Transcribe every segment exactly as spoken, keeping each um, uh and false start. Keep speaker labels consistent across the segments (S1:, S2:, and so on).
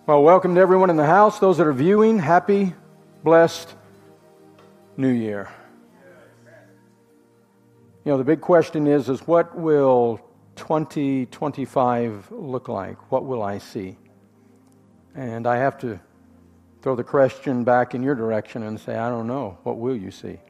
S1: Well, welcome to everyone in the house. Those that are viewing, happy, blessed New Year. You know, the big question is, is what will twenty twenty-five look like? What will I see? And I have to throw the question back in your direction and say, I don't know. What will you see?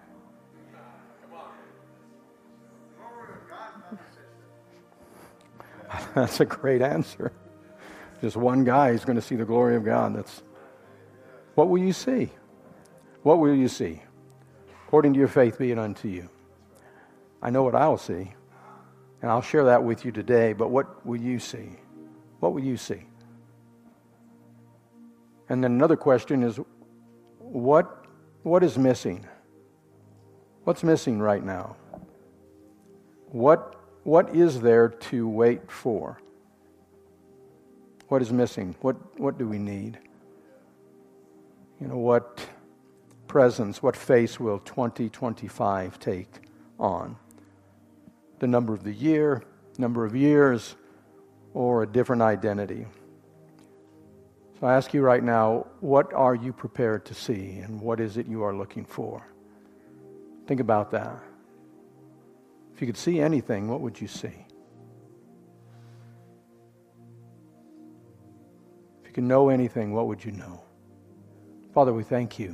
S1: That's a great answer. Just one guy is going to see the glory of God. That's what will you see? What will you see? According to your faith be it unto you. I know what I'll see, and I'll share that with you today, but what will you see? What will you see? And then another question is, what what is missing? What's missing right now? What what is there to wait for? What is missing? What what do we need? You know, what presence, what face will twenty twenty-five take on? The number of the year, number of years, or a different identity? So I ask you right now, what are you prepared to see, and what is it you are looking for? Think about that. If you could see anything, what would you see? If you could know anything, what would you know? Father, we thank you.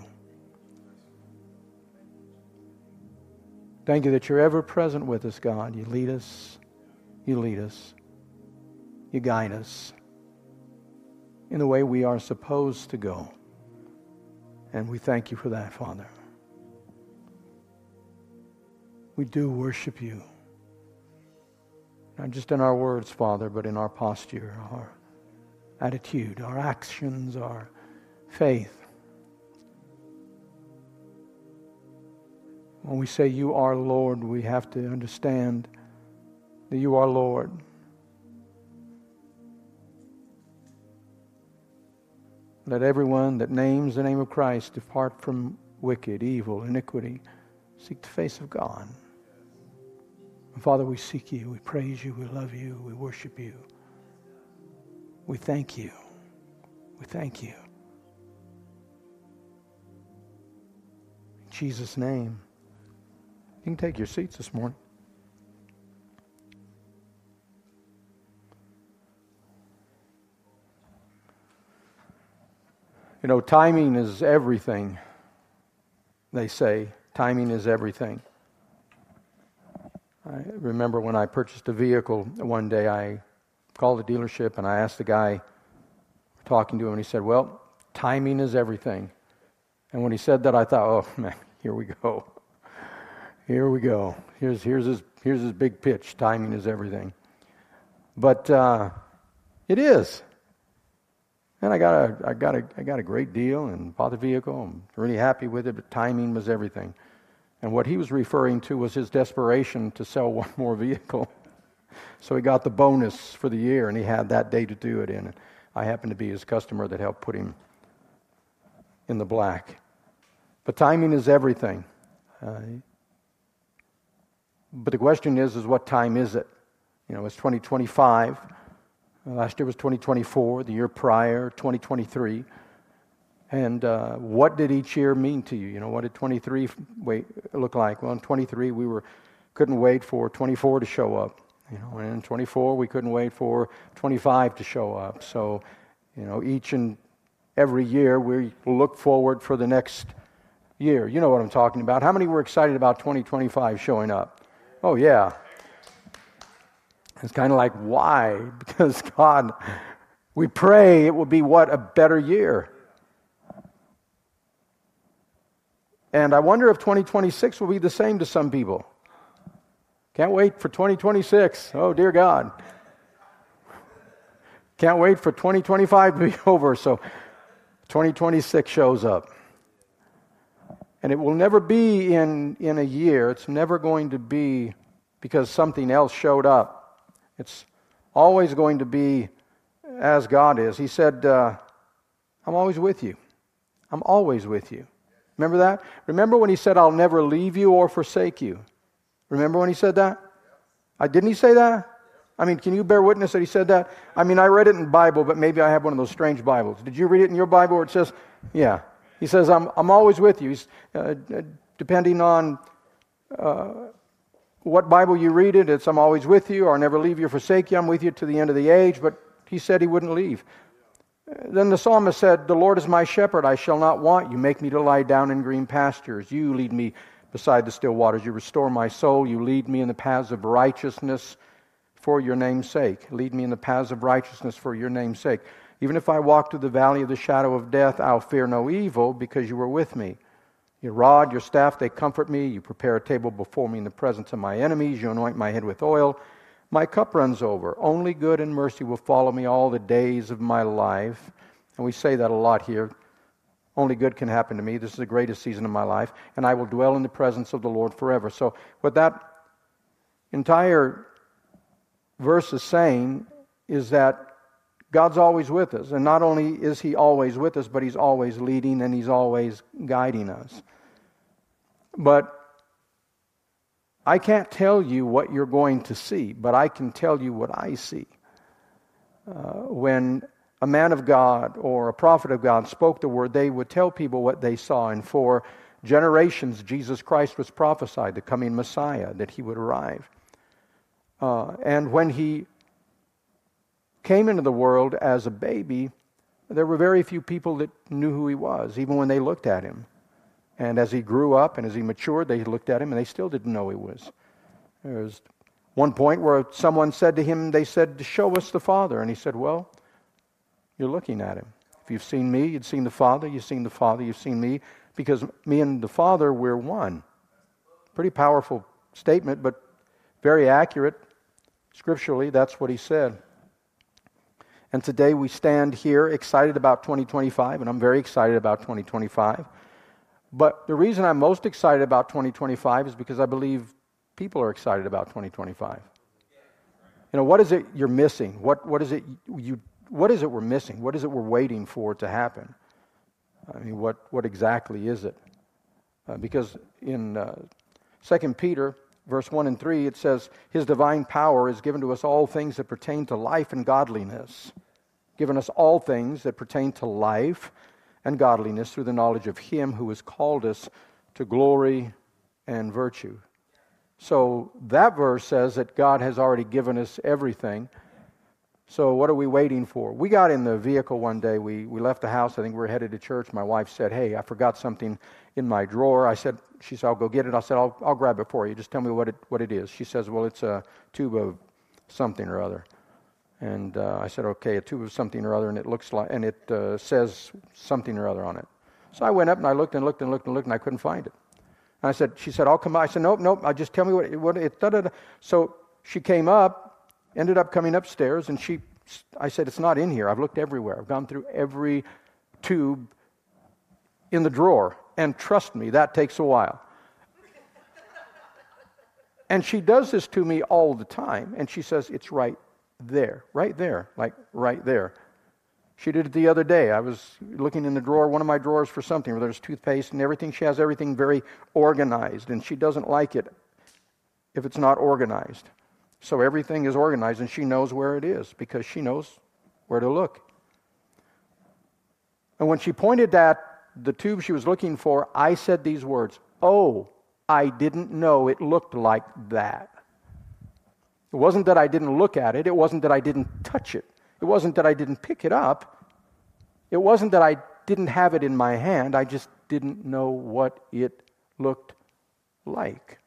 S1: Thank you that you're ever present with us, God. You lead us, you lead us, you guide us in the way we are supposed to go. And we thank you for that, Father. We do worship you. Not just in our words, Father, but in our posture, our attitude, our actions, our faith. When we say you are Lord, we have to understand that you are Lord. Let everyone that names the name of Christ depart from wicked, evil, iniquity. Seek the face of God. And Father, we seek you, we praise you, we love you, we worship you. We thank you. We thank you. In Jesus' name. You can take your seats this morning. You know, timing is everything, they say. Timing is everything. I remember when I purchased a vehicle one day, I called the dealership and I asked the guy talking to him, and he said, well, timing is everything. And when he said that, I thought, oh, man, here we go. Here we go. Here's here's his here's his big pitch. Timing is everything. But uh, it is. And I got a I got a I got a great deal and bought the vehicle. I'm really happy with it. But timing was everything. And what he was referring to was his desperation to sell one more vehicle. So he got the bonus for the year, and he had that day to do it in. I happened to be his customer that helped put him in the black. But timing is everything. Uh, But the question is, is what time is it? You know, it's twenty twenty-five. Last year was twenty twenty-four. The year prior, twenty twenty-three. And uh, what did each year mean to you? You know, what did twenty-three wait look like? Well, in twenty-three, we were couldn't wait for twenty-four to show up. You know, and in twenty-four, we couldn't wait for twenty-five to show up. So, you know, each and every year, we look forward for the next year. You know what I'm talking about. How many were excited about twenty twenty-five showing up? Oh, yeah. It's kind of like, why? Because God, we pray it will be what? A better year. And I wonder if twenty twenty-six will be the same to some people. Can't wait for twenty twenty-six. Oh, dear God. Can't wait for twenty twenty-five to be over. So twenty twenty-six shows up. And it will never be in, in a year. It's never going to be because something else showed up. It's always going to be as God is. He said, uh, I'm always with you. I'm always with you. Remember that? Remember when he said, I'll never leave you or forsake you? Remember when he said that? I, didn't he say that? I mean, can you bear witness that he said that? I mean, I read it in the Bible, but maybe I have one of those strange Bibles. Did you read it in your Bible where it says, yeah. He says, I'm I'm always with you. He's, uh, depending on uh, what Bible you read it, it's I'm always with you, or I'll never leave you or forsake you. I'm with you to the end of the age. But he said he wouldn't leave. Then the psalmist said, the Lord is my shepherd, I shall not want. You make me to lie down in green pastures. You lead me beside the still waters. You restore my soul. You lead me in the paths of righteousness for your name's sake. Lead me in the paths of righteousness for your name's sake. Even if I walk through the valley of the shadow of death, I'll fear no evil because you are with me. Your rod, your staff, they comfort me. You prepare a table before me in the presence of my enemies. You anoint my head with oil. My cup runs over. Only good and mercy will follow me all the days of my life. And we say that a lot here. Only good can happen to me. This is the greatest season of my life. And I will dwell in the presence of the Lord forever. So what that entire verse is saying is that God's always with us. And not only is He always with us, but He's always leading and He's always guiding us. But I can't tell you what you're going to see, but I can tell you what I see. Uh, when a man of God or a prophet of God spoke the word, they would tell people what they saw. And for generations, Jesus Christ was prophesied, the coming Messiah, that He would arrive. Uh, and when He came into the world as a baby, there were very few people that knew who He was, even when they looked at Him. And as He grew up and as He matured, they looked at Him and they still didn't know He was. There was one point where someone said to Him, they said, show us the Father. And He said, well, you're looking at Him. If you've seen me, you've seen the Father. You've seen the Father, you've seen me. Because me and the Father, we're one. Pretty powerful statement, but very accurate. Scripturally, that's what He said. And today we stand here excited about twenty twenty-five, and I'm very excited about twenty twenty-five. But the reason I'm most excited about twenty twenty-five is because I believe people are excited about twenty twenty-five. You know, what is it you're missing? What what is it you what is it we're missing? What is it we're waiting for to happen? I mean, what what exactly is it? Uh, because in uh, Second Peter verse one and three, it says, His divine power is given to us all things that pertain to life and godliness. Given us all things that pertain to life and godliness through the knowledge of Him who has called us to glory and virtue. So that verse says that God has already given us everything. So what are we waiting for? We got in the vehicle one day. We we left the house. I think we were headed to church. My wife said, hey, I forgot something in my drawer. I said, she said, I'll go get it. I said, I'll I'll grab it for you. Just tell me what it what it is. She says, well, it's a tube of something or other. And uh, I said, okay, a tube of something or other, and it looks like, and it uh, says something or other on it. So I went up and I looked and looked and looked and looked and I couldn't find it. And I said, she said, I'll come by. I said, nope, nope. I just tell me what it, what it. Da, da, da. So she came up, ended up coming upstairs, and she, I said, it's not in here. I've looked everywhere. I've gone through every tube in the drawer, and trust me, that takes a while. And she does this to me all the time, and she says, it's right there, right there, like right there. She did it the other day. I was looking in the drawer, one of my drawers for something, where there's toothpaste and everything. She has everything very organized, and she doesn't like it if it's not organized. So everything is organized, and she knows where it is because she knows where to look. And when she pointed at the tube she was looking for, I said these words, oh, I didn't know it looked like that. It wasn't that I didn't look at it. It wasn't that I didn't touch it. It wasn't that I didn't pick it up. It wasn't that I didn't have it in my hand. I just didn't know what it looked like.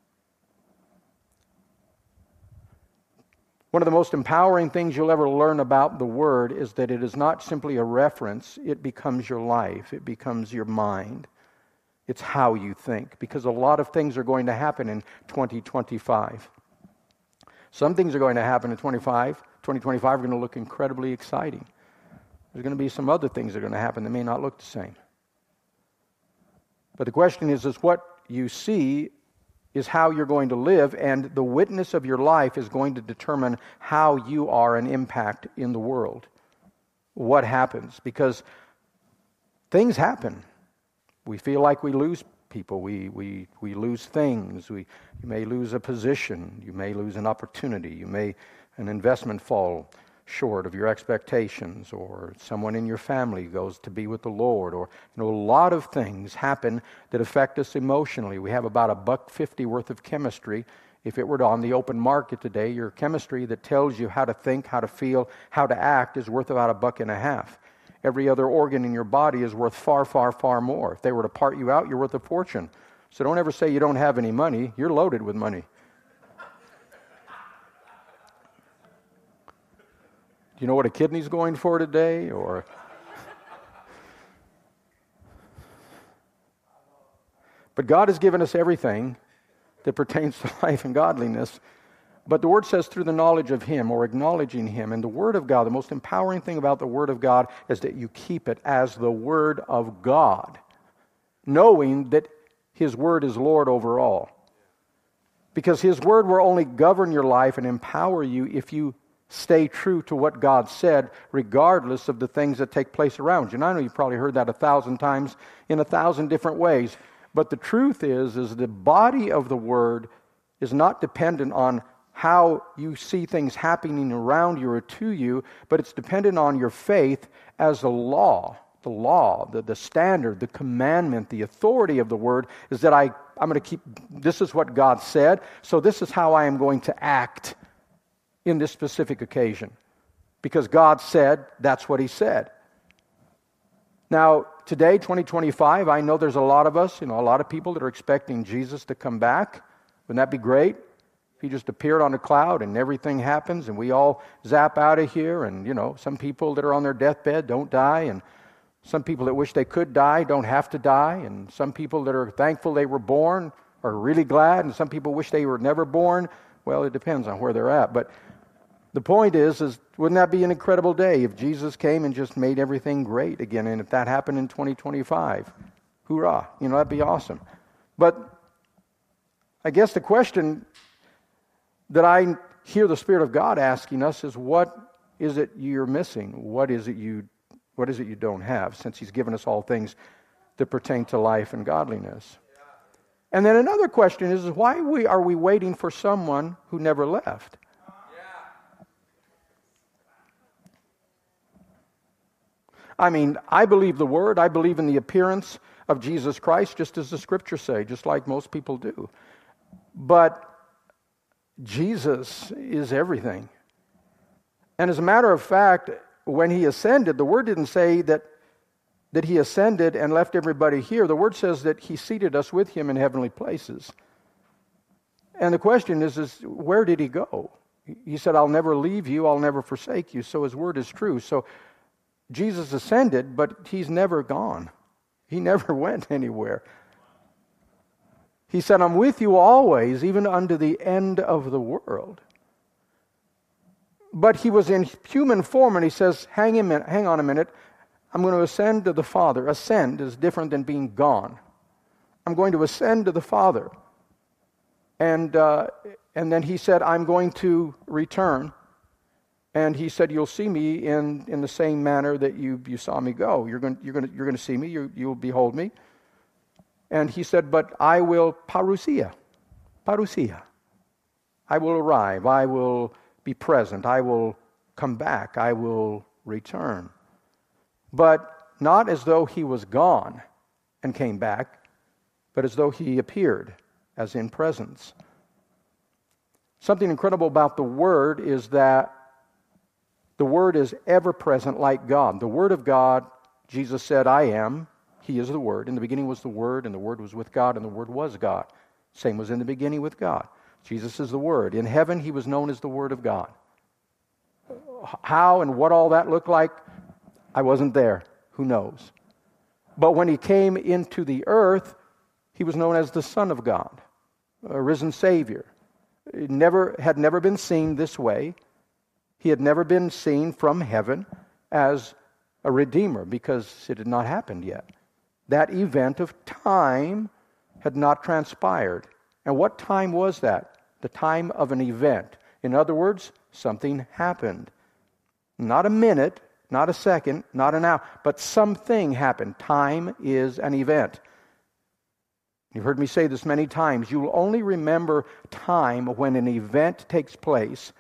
S1: One of the most empowering things you'll ever learn about the Word is that it is not simply a reference. It becomes your life. It becomes your mind. It's how you think. Because a lot of things are going to happen in twenty twenty-five. Some things are going to happen in twenty-five. twenty twenty-five are going to look incredibly exciting. There's going to be some other things that are going to happen that may not look the same. But the question is, is what you see is how you're going to live, and the witness of your life is going to determine how you are an impact in the world. What happens? Because things happen. We feel like we lose people. We we we lose things. We you may lose a position. You may lose an opportunity. You may an investment falls short of your expectations, or someone in your family goes to be with the Lord, or you know, a lot of things happen that affect us emotionally. We have about a buck fifty worth of chemistry. If it were on the open market today, your chemistry that tells you how to think, how to feel, how to act is worth about a buck and a half. Every other organ in your body is worth far, far, far more. If they were to part you out, you're worth a fortune. So don't ever say you don't have any money. You're loaded with money. Do you know what a kidney's going for today? Or But God has given us everything that pertains to life and godliness. But the Word says through the knowledge of Him, or acknowledging Him. And the Word of God, the most empowering thing about the Word of God is that you keep it as the Word of God, knowing that His Word is Lord over all. Because His Word will only govern your life and empower you if you stay true to what God said, regardless of the things that take place around you. And I know you've probably heard that a thousand times in a thousand different ways. But the truth is, is the body of the Word is not dependent on how you see things happening around you or to you, but it's dependent on your faith as a law. The law, the, the standard, the commandment, the authority of the Word is that I, I'm going to keep, this is what God said, so this is how I am going to act in this specific occasion. Because God said, that's what He said. Now, today, twenty twenty-five, I know there's a lot of us, you know, a lot of people that are expecting Jesus to come back. Wouldn't that be great? If He just appeared on a cloud and everything happens and we all zap out of here, and, you know, some people that are on their deathbed don't die, and some people that wish they could die don't have to die, and some people that are thankful they were born are really glad, and some people wish they were never born. Well, it depends on where they're at. But the point is, is wouldn't that be an incredible day if Jesus came and just made everything great again? And if that happened in twenty twenty-five, hoorah, you know, that'd be awesome. But I guess the question that I hear the Spirit of God asking us is, what is it you're missing? What is it you, what is it you don't have, since He's given us all things that pertain to life and godliness? And then another question is, why we, are we waiting for someone who never left? I mean, I believe the Word. I believe in the appearance of Jesus Christ, just as the Scriptures say, just like most people do. But Jesus is everything. And as a matter of fact, when He ascended, the Word didn't say that, that He ascended and left everybody here. The Word says that He seated us with Him in heavenly places. And the question is, is where did He go? He said, I'll never leave you, I'll never forsake you. So His Word is true. So Jesus ascended, but He's never gone. He never went anywhere. He said, I'm with you always, even unto the end of the world. But He was in human form, and He says, hang, a minute, hang on a minute, I'm going to ascend to the Father. Ascend is different than being gone. I'm going to ascend to the Father. And, uh, and then He said, I'm going to return. And He said, you'll see me in, in the same manner that you, you saw me go. You're going, you're going, you're going to see me. You, you'll behold me. And He said, but I will parousia. Parousia. I will arrive. I will be present. I will come back. I will return. But not as though He was gone and came back, but as though He appeared, as in presence. Something incredible about the Word is that the Word is ever present like God. The Word of God, Jesus said, I am. He is the Word. In the beginning was the Word, and the Word was with God, and the Word was God. Same was in the beginning with God. Jesus is the Word. In heaven, He was known as the Word of God. How and what all that looked like, I wasn't there. Who knows? But when He came into the earth, He was known as the Son of God, a risen Savior. It never had never been seen this way. He had never been seen from heaven as a Redeemer, because it had not happened yet. That event of time had not transpired. And what time was that? The time of an event. In other words, something happened. Not a minute, not a second, not an hour, but something happened. Time is an event. You've heard me say this many times. You'll only remember time when an event takes place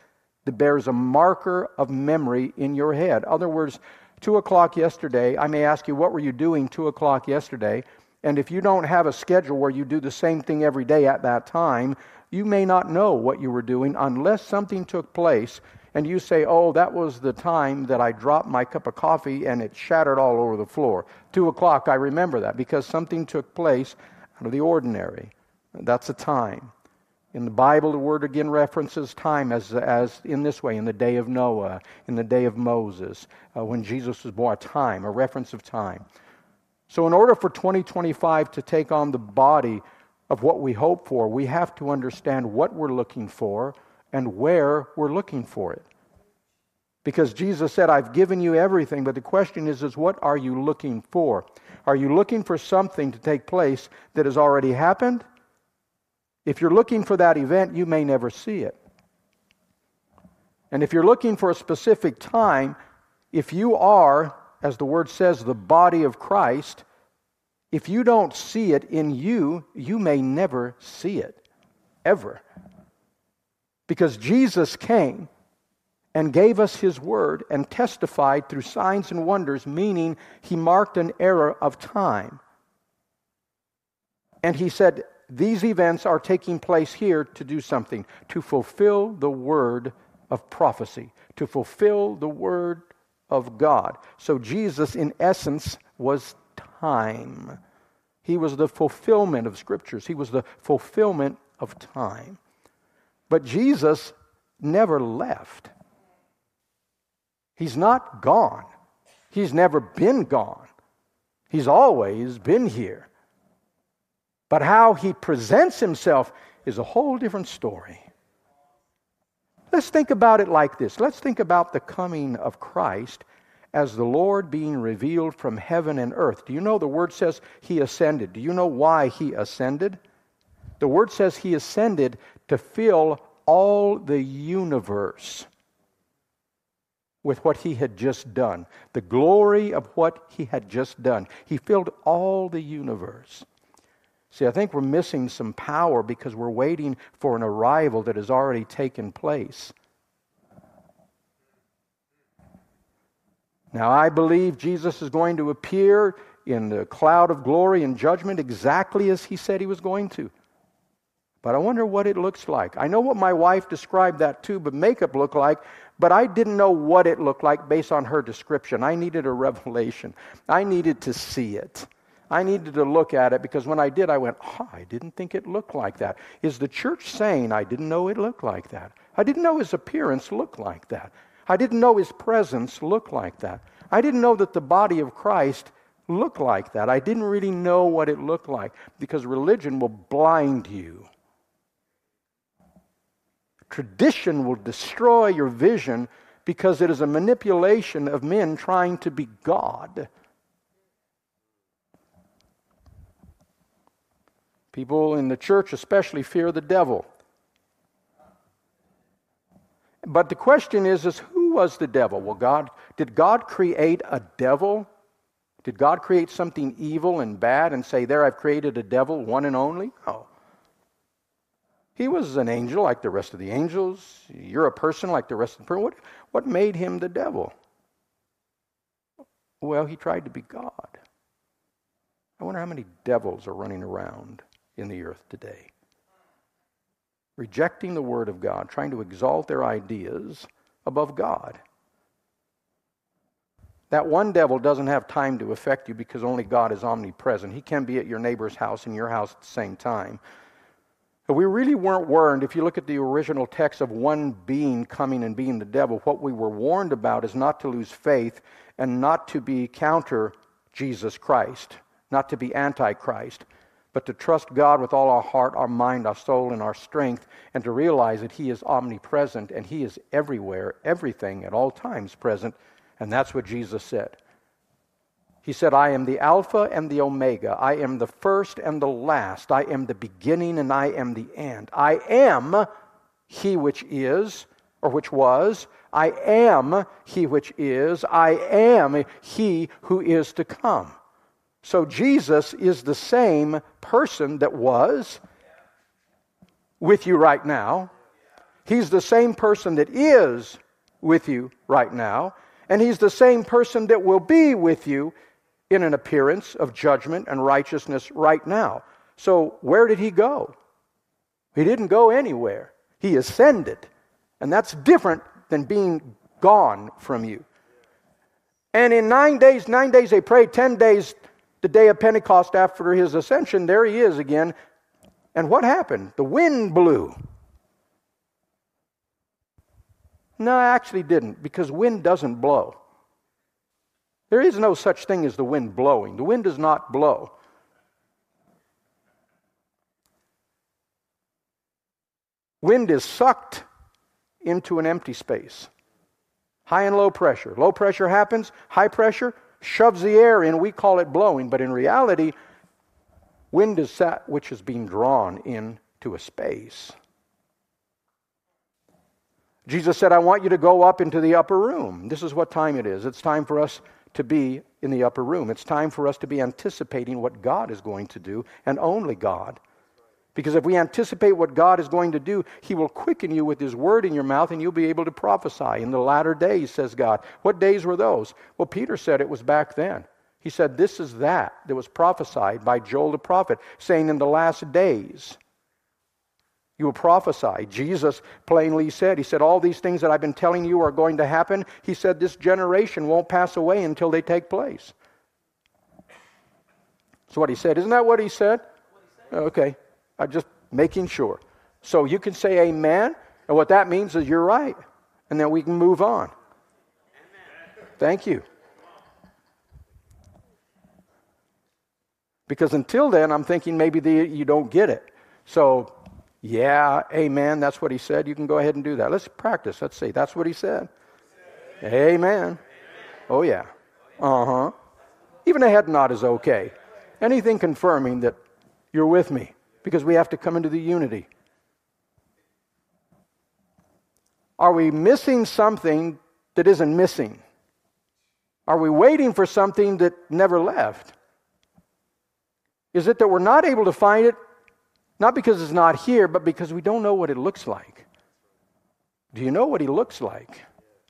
S1: that bears a marker of memory in your head. In other words, two o'clock yesterday, I may ask you, what were you doing two o'clock yesterday? And if you don't have a schedule where you do the same thing every day at that time, you may not know what you were doing unless something took place and you say, oh, that was the time that I dropped my cup of coffee and it shattered all over the floor. Two o'clock, I remember that because something took place out of the ordinary. That's a time. In the Bible, the word again references time as, as in this way, in the day of Noah, in the day of Moses, uh, when Jesus was born, a time, a reference of time. So in order for twenty twenty-five to take on the body of what we hope for, we have to understand what we're looking for and where we're looking for it. Because Jesus said, I've given you everything, but the question is, is what are you looking for? Are you looking for something to take place that has already happened? If you're looking for that event, you may never see it. And if you're looking for a specific time, if you are, as the word says, the body of Christ, if you don't see it in you, you may never see it, ever. Because Jesus came and gave us His word and testified through signs and wonders, meaning He marked an era of time. And He said, these events are taking place here to do something, to fulfill the word of prophecy, to fulfill the word of God. So Jesus, in essence, was time. He was the fulfillment of Scriptures. He was the fulfillment of time. But Jesus never left. He's not gone. He's never been gone. He's always been here. But how He presents Himself is a whole different story. Let's think about it like this. Let's think about the coming of Christ as the Lord being revealed from heaven and earth. Do you know the Word says He ascended? Do you know why He ascended? The Word says He ascended to fill all the universe with what He had just done. The glory of what He had just done. He filled all the universe. See, I think we're missing some power because we're waiting for an arrival that has already taken place. Now, I believe Jesus is going to appear in the cloud of glory and judgment exactly as He said He was going to. But I wonder what it looks like. I know what my wife described that tube of makeup looked like, but I didn't know what it looked like based on her description. I needed a revelation. I needed to see it. I needed to look at it because when I did, I went, oh, I didn't think it looked like that. Is the church saying I didn't know it looked like that? I didn't know His appearance looked like that. I didn't know His presence looked like that. I didn't know that the body of Christ looked like that. I didn't really know what it looked like because religion will blind you. Tradition will destroy your vision because it is a manipulation of men trying to be God. People in the church especially fear the devil. But the question is, is who was the devil? Well, God, did God create a devil? Did God create something evil and bad and say, there, I've created a devil, one and only? No. He was an angel like the rest of the angels. You're a person like the rest of the person. What, what made him the devil? Well, he tried to be God. I wonder how many devils are running around in the earth today, rejecting the Word of God, trying to exalt their ideas above God. That one devil doesn't have time to affect you because only God is omnipresent. He can be at your neighbor's house and your house at the same time. But we really weren't warned, if you look at the original text of one being coming and being the devil, what we were warned about is not to lose faith and not to be counter Jesus Christ, not to be anti-Christ, but to trust God with all our heart, our mind, our soul, and our strength, and to realize that He is omnipresent and He is everywhere, everything, at all times present, and that's what Jesus said. He said, I am the Alpha and the Omega. I am the first and the last. I am the beginning and I am the end. I am He which is, or which was. I am He which is. I am He who is to come. So Jesus is the same person that was with you right now. He's the same person that is with you right now, and He's the same person that will be with you in an appearance of judgment and righteousness right now. So where did He go? He didn't go anywhere. He ascended. And that's different than being gone from you. And in nine days, nine days they prayed, ten days, the day of Pentecost after His ascension, there He is again. And what happened? The wind blew. No, it actually didn't, because wind doesn't blow. There is no such thing as the wind blowing. The wind does not blow. Wind is sucked into an empty space. High and low pressure. Low pressure happens, high pressure shoves the air in, we call it blowing, but in reality, wind is that which is being drawn into a space. Jesus said, I want you to go up into the upper room. This is what time it is. It's time for us to be in the upper room. It's time for us to be anticipating what God is going to do, and only God. Because if we anticipate what God is going to do, He will quicken you with His word in your mouth, and you'll be able to prophesy in the latter days, says God. What days were those? Well, Peter said it was back then. He said, this is that that was prophesied by Joel the prophet, saying in the last days, you will prophesy. Jesus plainly said, He said, all these things that I've been telling you are going to happen. He said, this generation won't pass away until they take place. That's what He said. Isn't that what He said? Okay. I'm just making sure. So you can say amen, and what that means is you're right. And then we can move on. Amen. Thank you. Because until then, I'm thinking maybe the, you don't get it. So, yeah, amen, that's what He said. You can go ahead and do that. Let's practice. Let's see. That's what He said. Amen. Amen. Oh, yeah. Uh-huh. Even a head nod is okay. Anything confirming that you're with me. Because we have to come into the unity. Are we missing something that isn't missing? Are we waiting for something that never left? Is it that we're not able to find it, not because it's not here, but because we don't know what it looks like? Do you know what He looks like?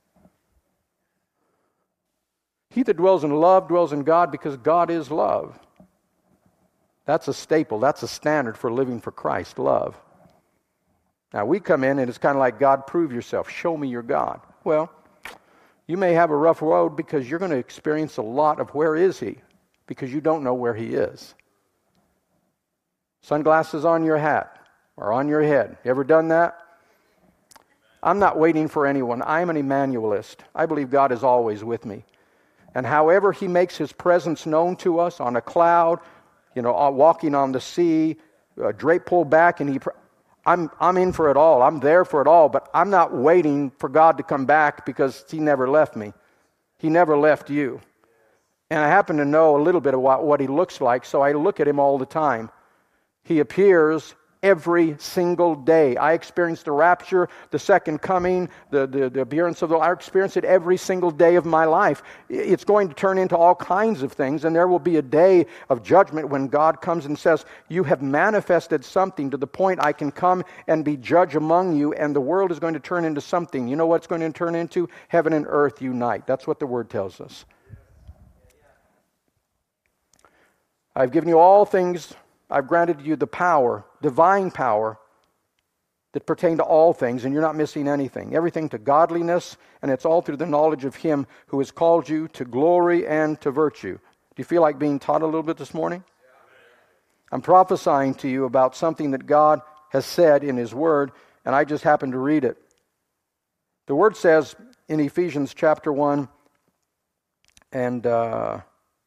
S1: He that dwells in love dwells in God, because God is love. That's a staple. That's a standard for living for Christ, love. Now, we come in and it's kind of like, God, prove yourself. Show me your God. Well, you may have a rough road because you're going to experience a lot of where is He, because you don't know where He is. Sunglasses on your hat or on your head. You ever done that? I'm not waiting for anyone. I'm an Emmanuelist. I believe God is always with me. And however He makes His presence known to us on a cloud, you know, walking on the sea, a drape pulled back, and he, I'm, I'm in for it all. I'm there for it all, but I'm not waiting for God to come back because He never left me. He never left you. And I happen to know a little bit about what He looks like, so I look at Him all the time. He appears every single day. I experience the rapture, the second coming, the, the, the appearance of the, I experience it every single day of my life. It's going to turn into all kinds of things, and there will be a day of judgment when God comes and says, you have manifested something to the point I can come and be judge among you, and the world is going to turn into something. You know what it's going to turn into? Heaven and earth unite. That's what the Word tells us. I've given you all things. I've granted you the power, divine power, that pertain to all things, and you're not missing anything. Everything to godliness, and it's all through the knowledge of Him who has called you to glory and to virtue. Do you feel like being taught a little bit this morning? I'm prophesying to you about something that God has said in His Word, and I just happened to read it. The Word says in Ephesians chapter one, and... Uh,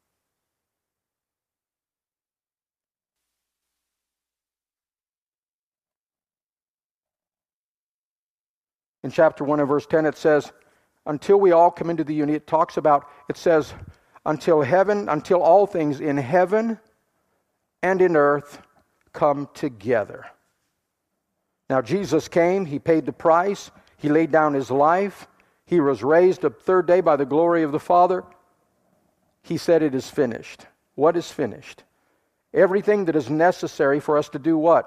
S1: In chapter one and verse ten, it says, until we all come into the unity, it talks about, it says, until heaven, until all things in heaven and in earth come together. Now, Jesus came, He paid the price, He laid down His life, He was raised the third day by the glory of the Father. He said it is finished. What is finished? Everything that is necessary for us to do what?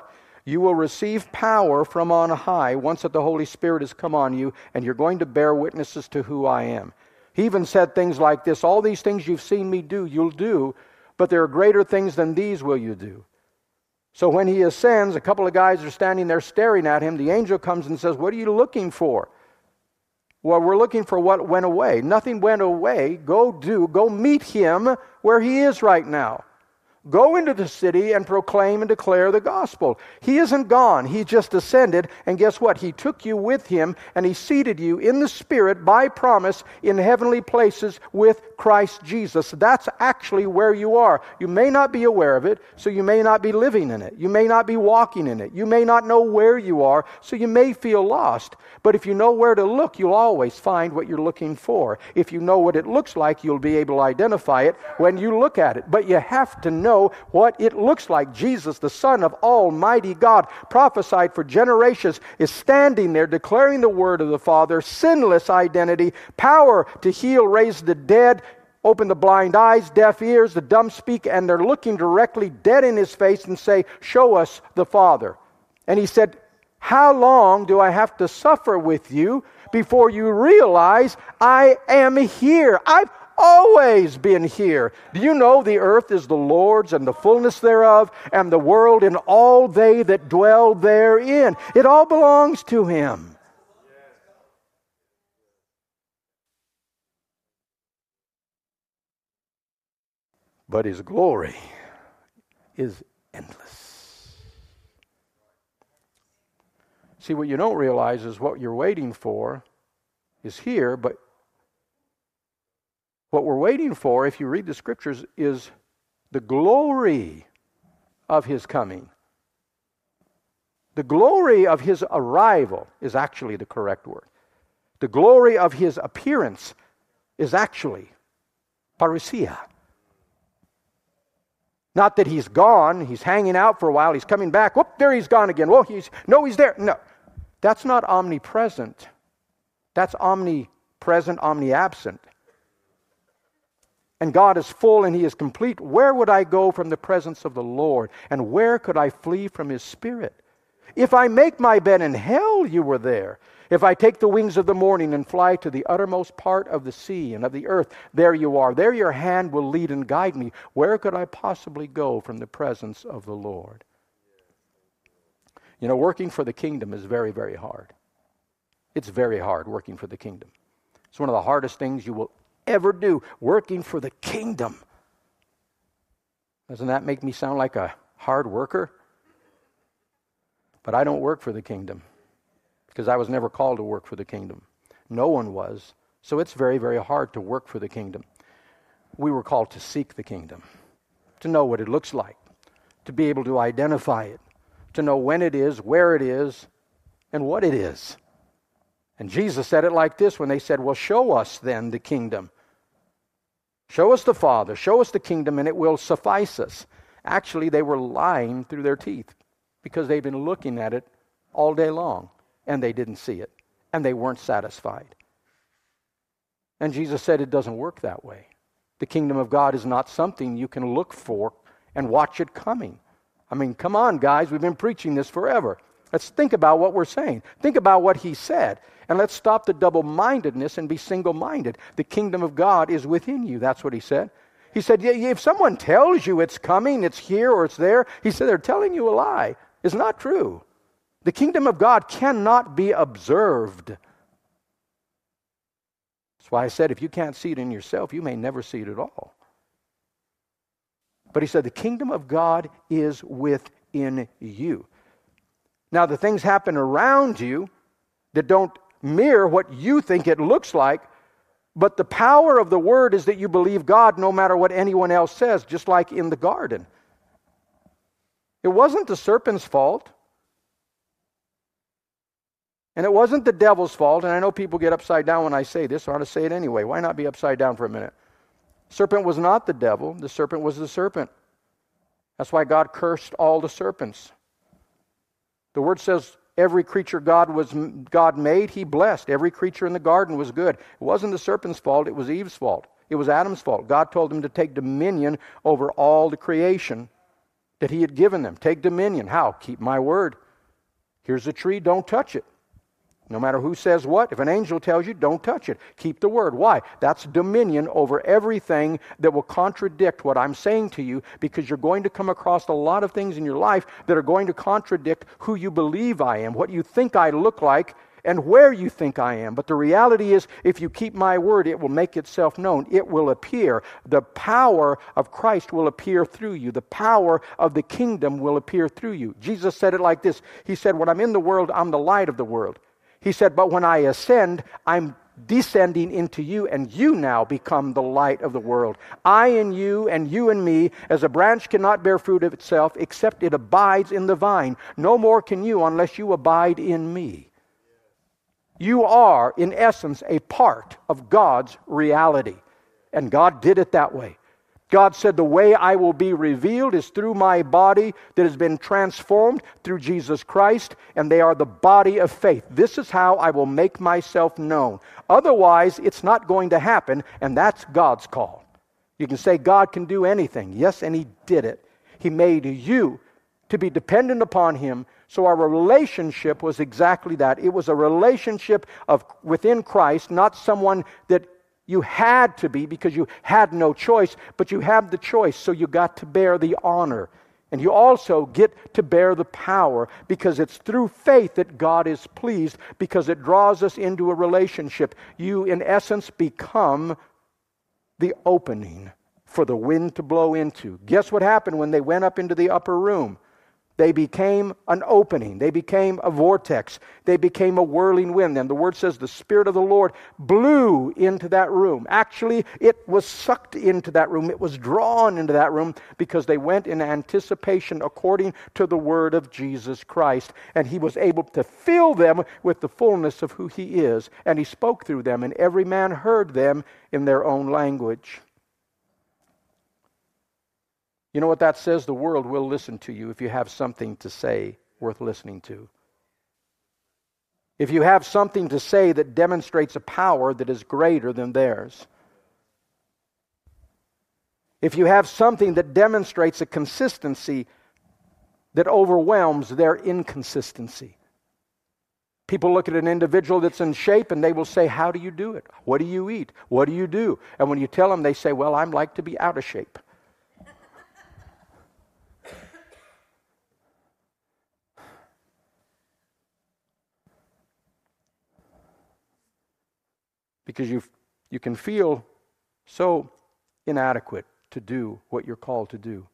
S1: You will receive power from on high once that the Holy Spirit has come on you, and you're going to bear witnesses to who I am. He even said things like this, all these things you've seen me do, you'll do, but there are greater things than these will you do. So when he ascends, a couple of guys are standing there staring at him. The angel comes and says, what are you looking for? Well, we're looking for what went away. Nothing went away. Go do, go meet him where he is right now. Go into the city and proclaim and declare the gospel. He isn't gone. He just ascended. And guess what? He took you with him and he seated you in the Spirit by promise in heavenly places with Christ Jesus. That's actually where you are. You may not be aware of it, so you may not be living in it. You may not be walking in it. You may not know where you are, so you may feel lost. But if you know where to look, you'll always find what you're looking for. If you know what it looks like, you'll be able to identify it when you look at it. But you have to know what it looks like. Jesus, the Son of Almighty God, prophesied for generations, is standing there declaring the word of the Father, sinless identity, power to heal, raise the dead, open the blind eyes, deaf ears, the dumb speak, and they're looking directly dead in his face and say, show us the Father. And he said, how long do I have to suffer with you before you realize I am here? I've always been here. Do you know the earth is the Lord's and the fullness thereof, and the world and all they that dwell therein? It all belongs to him. But his glory is endless. See, what you don't realize is what you're waiting for is here, but what we're waiting for, if you read the scriptures, is the glory of his coming. The glory of his arrival is actually the correct word. The glory of his appearance is actually parousia. Not that he's gone, he's hanging out for a while, he's coming back, whoop, there he's gone again. Well, he's no, he's there. No, that's not omnipresent. That's omnipresent, omniabsent. And God is full and he is complete. Where would I go from the presence of the Lord? And where could I flee from his Spirit? If I make my bed in hell, you were there. If I take the wings of the morning and fly to the uttermost part of the sea and of the earth, there you are. There your hand will lead and guide me. Where could I possibly go from the presence of the Lord? You know, working for the kingdom is very, very hard. It's very hard working for the kingdom. It's one of the hardest things you will ever do, working for the kingdom. Doesn't that make me sound like a hard worker? But I don't work for the kingdom because I was never called to work for the kingdom. No one was. So it's very, very hard to work for the kingdom. We were called to seek the kingdom, to know what it looks like, to be able to identify it, to know when it is, where it is, and what it is. And Jesus said it like this when they said, well, show us then the kingdom. Show us the Father, show us the kingdom, and it will suffice us. Actually, they were lying through their teeth because they've been looking at it all day long, and they didn't see it, and they weren't satisfied. And Jesus said it doesn't work that way. The kingdom of God is not something you can look for and watch it coming. I mean, come on, guys, we've been preaching this forever. Let's think about what we're saying. Think about what he said. And let's stop the double-mindedness and be single-minded. The kingdom of God is within you. That's what he said. He said, yeah, if someone tells you it's coming, it's here or it's there, he said they're telling you a lie. It's not true. The kingdom of God cannot be observed. That's why I said if you can't see it in yourself, you may never see it at all. But he said the kingdom of God is within you. Now, the things happen around you that don't mirror what you think it looks like, but the power of the word is that you believe God no matter what anyone else says, just like in the garden. It wasn't the serpent's fault. And it wasn't the devil's fault. And I know people get upside down when I say this, so I ought to say it anyway. Why not be upside down for a minute? Serpent was not the devil. The serpent was the serpent. That's why God cursed all the serpents. The word says every creature God was God made, he blessed. Every creature in the garden was good. It wasn't the serpent's fault, it was Eve's fault. It was Adam's fault. God told him to take dominion over all the creation, that he had given them. Take dominion. How? Keep my word. Here's a tree, don't touch it. No matter who says what, if an angel tells you, don't touch it. Keep the word. Why? That's dominion over everything that will contradict what I'm saying to you, because you're going to come across a lot of things in your life that are going to contradict who you believe I am, what you think I look like, and where you think I am. But the reality is, if you keep my word, it will make itself known. It will appear. The power of Christ will appear through you. The power of the kingdom will appear through you. Jesus said it like this. He said, when I'm in the world, I'm the light of the world. He said, but when I ascend, I'm descending into you, and you now become the light of the world. I and you, and you and me, as a branch cannot bear fruit of itself, except it abides in the vine. No more can you unless you abide in me. You are, in essence, a part of God's reality. And God did it that way. God said, the way I will be revealed is through my body that has been transformed through Jesus Christ, and they are the body of faith. This is how I will make myself known. Otherwise, it's not going to happen, and that's God's call. You can say God can do anything. Yes, and He did it. He made you to be dependent upon Him. So our relationship was exactly that. It was a relationship of within Christ, not someone that you had to be because you had no choice, but you have the choice, so you got to bear the honor. And you also get to bear the power, because it's through faith that God is pleased, because it draws us into a relationship. You, in essence, become the opening for the wind to blow into. Guess what happened when they went up into the upper room? They became an opening. They became a vortex. They became a whirling wind. And the word says the Spirit of the Lord blew into that room. Actually, it was sucked into that room. It was drawn into that room because they went in anticipation according to the word of Jesus Christ. And He was able to fill them with the fullness of who He is. And He spoke through them, and every man heard them in their own language. You know what that says? The world will listen to you if you have something to say worth listening to. If you have something to say that demonstrates a power that is greater than theirs. If you have something that demonstrates a consistency that overwhelms their inconsistency. People look at an individual that's in shape and they will say, how do you do it? What do you eat? What do you do? And when you tell them, they say, well, I'd like to be out of shape. Because you you can feel so inadequate to do what you're called to do.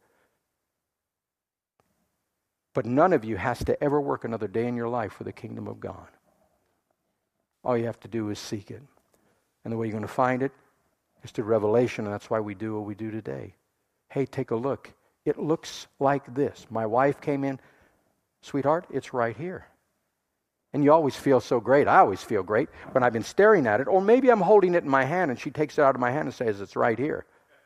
S1: But none of you has to ever work another day in your life for the kingdom of God. All you have to do is seek it. And the way you're going to find it is through revelation, and that's why we do what we do today. Hey, take a look. It looks like this. My wife came in, sweetheart, it's right here. And you always feel so great. I always feel great when I've been staring at it. Or maybe I'm holding it in my hand and she takes it out of my hand and says, it's right here.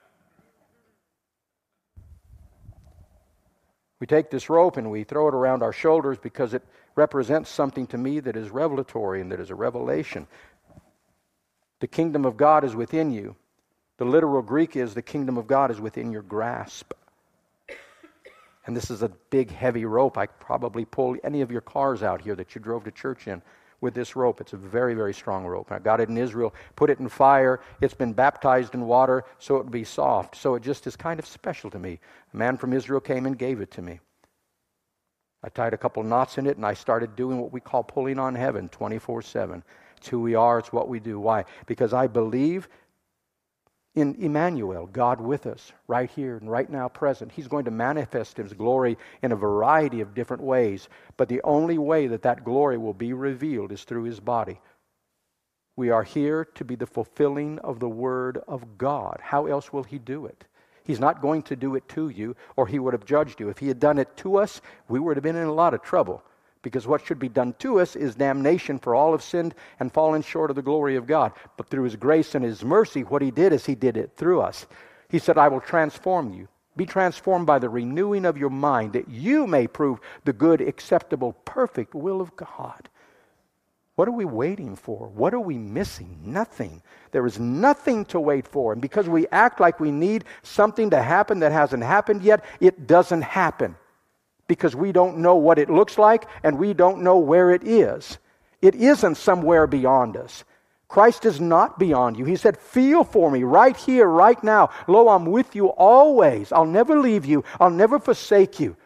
S1: We take this rope and we throw it around our shoulders because it represents something to me that is revelatory and that is a revelation. The kingdom of God is within you. The literal Greek is the kingdom of God is within your grasp. And this is a big, heavy rope. I could probably pull any of your cars out here that you drove to church in with this rope. It's a very, very strong rope. I got it in Israel, put it in fire. It's been baptized in water so it would be soft. So it just is kind of special to me. A man from Israel came and gave it to me. I tied a couple knots in it and I started doing what we call pulling on heaven twenty-four seven. It's who we are. It's what we do. Why? Because I believe in Emmanuel, God with us, right here and right now present. He's going to manifest His glory in a variety of different ways. But the only way that that glory will be revealed is through His body. We are here to be the fulfilling of the Word of God. How else will He do it? He's not going to do it to you, or He would have judged you. If He had done it to us, we would have been in a lot of trouble. Because what should be done to us is damnation, for all have sinned and fallen short of the glory of God. But through His grace and His mercy, what He did is He did it through us. He said, I will transform you. Be transformed by the renewing of your mind, that you may prove the good, acceptable, perfect will of God. What are we waiting for? What are we missing? Nothing. There is nothing to wait for. And because we act like we need something to happen that hasn't happened yet, it doesn't happen. Because we don't know what it looks like and we don't know where it is. It isn't somewhere beyond us. Christ is not beyond you. He said, feel for me right here, right now. Lo, I'm with you always. I'll never leave you. I'll never forsake you.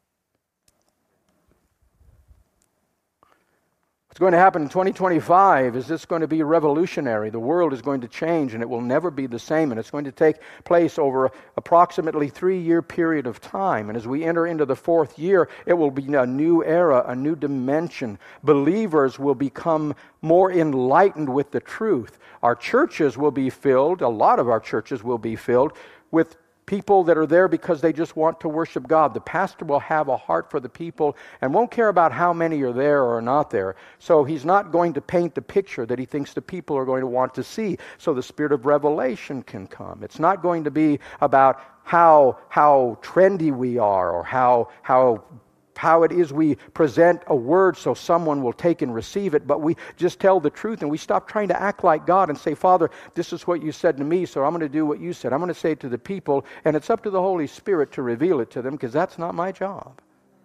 S1: What's going to happen in twenty twenty-five is this going to be revolutionary. The world is going to change and it will never be the same. And it's going to take place over approximately three-year period of time. And as we enter into the fourth year, it will be a new era, a new dimension. Believers will become more enlightened with the truth. Our churches will be filled, a lot of our churches will be filled with people that are there because they just want to worship God. The pastor will have a heart for the people and won't care about how many are there or are not there. So he's not going to paint the picture that he thinks the people are going to want to see. So the spirit of revelation can come. It's not going to be about how how trendy we are or how how how it is we present a word so someone will take and receive it, but we just tell the truth and we stop trying to act like God and say, Father, this is what you said to me, so I'm going to do what you said. I'm going to say it to the people, and it's up to the Holy Spirit to reveal it to them, because that's not my job.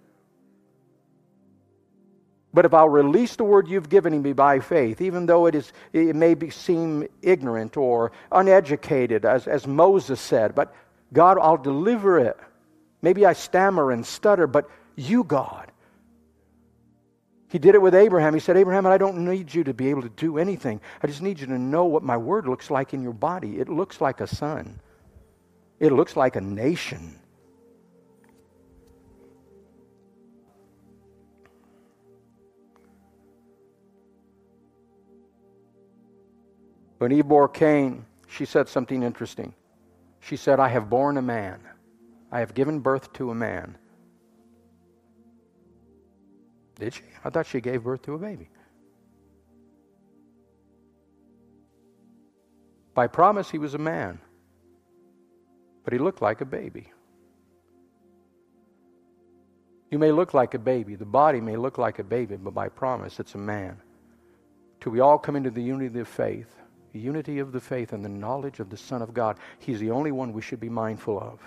S1: But if I'll release the word you've given me by faith, even though it is it may be, seem ignorant or uneducated, as, as Moses said, but God, I'll deliver it. Maybe I stammer and stutter, but you, God. He did it with Abraham. He said, Abraham, I don't need you to be able to do anything. I just need you to know what my word looks like in your body. It looks like a son. It looks like a nation. When Eve bore Cain, she said something interesting. She said, I have borne a man. I have given birth to a man. Did she? I thought she gave birth to a baby. By promise, he was a man. But he looked like a baby. You may look like a baby. The body may look like a baby, but by promise, it's a man. Till we all come into the unity of faith, the unity of the faith and the knowledge of the Son of God. He's the only one we should be mindful of.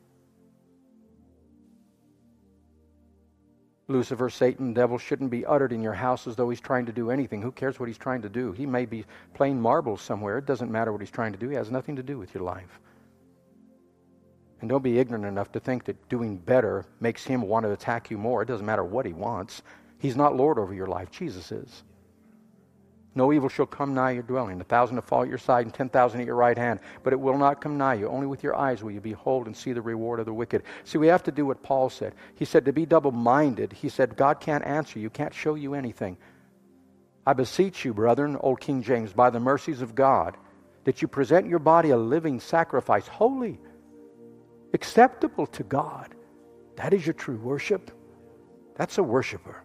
S1: Lucifer, Satan, devil shouldn't be uttered in your house as though he's trying to do anything. Who cares what he's trying to do? He may be playing marbles somewhere. It doesn't matter what he's trying to do. He has nothing to do with your life. And don't be ignorant enough to think that doing better makes him want to attack you more. It doesn't matter what he wants. He's not Lord over your life. Jesus is. No evil shall come nigh your dwelling. A thousand will fall at your side and ten thousand at your right hand. But it will not come nigh you. Only with your eyes will you behold and see the reward of the wicked. See, we have to do what Paul said. He said to be double-minded. He said, God can't answer you, can't show you anything. I beseech you, brethren, old King James, by the mercies of God, that you present your body a living sacrifice, holy, acceptable to God. That is your true worship. That's a worshiper.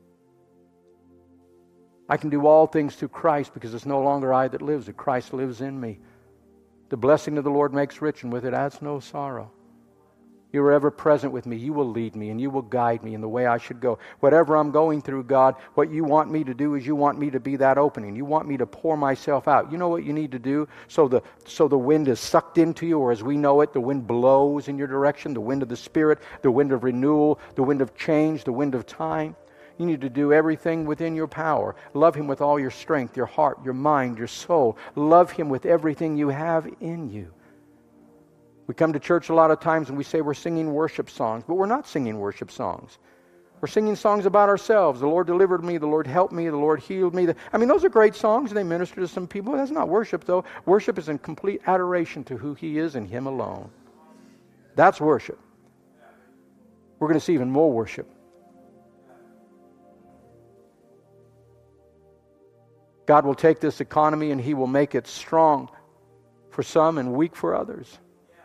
S1: I can do all things through Christ because it's no longer I that lives, but Christ lives in me. The blessing of the Lord makes rich, and with it adds no sorrow. You are ever present with me. You will lead me, and you will guide me in the way I should go. Whatever I'm going through, God, what you want me to do is you want me to be that opening. You want me to pour myself out. You know what you need to do? So the, so the wind is sucked into you, or as we know it, the wind blows in your direction, the wind of the Spirit, the wind of renewal, the wind of change, the wind of time. You need to do everything within your power. Love Him with all your strength, your heart, your mind, your soul. Love Him with everything you have in you. We come to church a lot of times and we say we're singing worship songs, but we're not singing worship songs. We're singing songs about ourselves. The Lord delivered me. The Lord helped me. The Lord healed me. I mean, those are great songs. They minister to some people. That's not worship, though. Worship is in complete adoration to who He is and Him alone. That's worship. We're going to see even more worship. God will take this economy and He will make it strong for some and weak for others.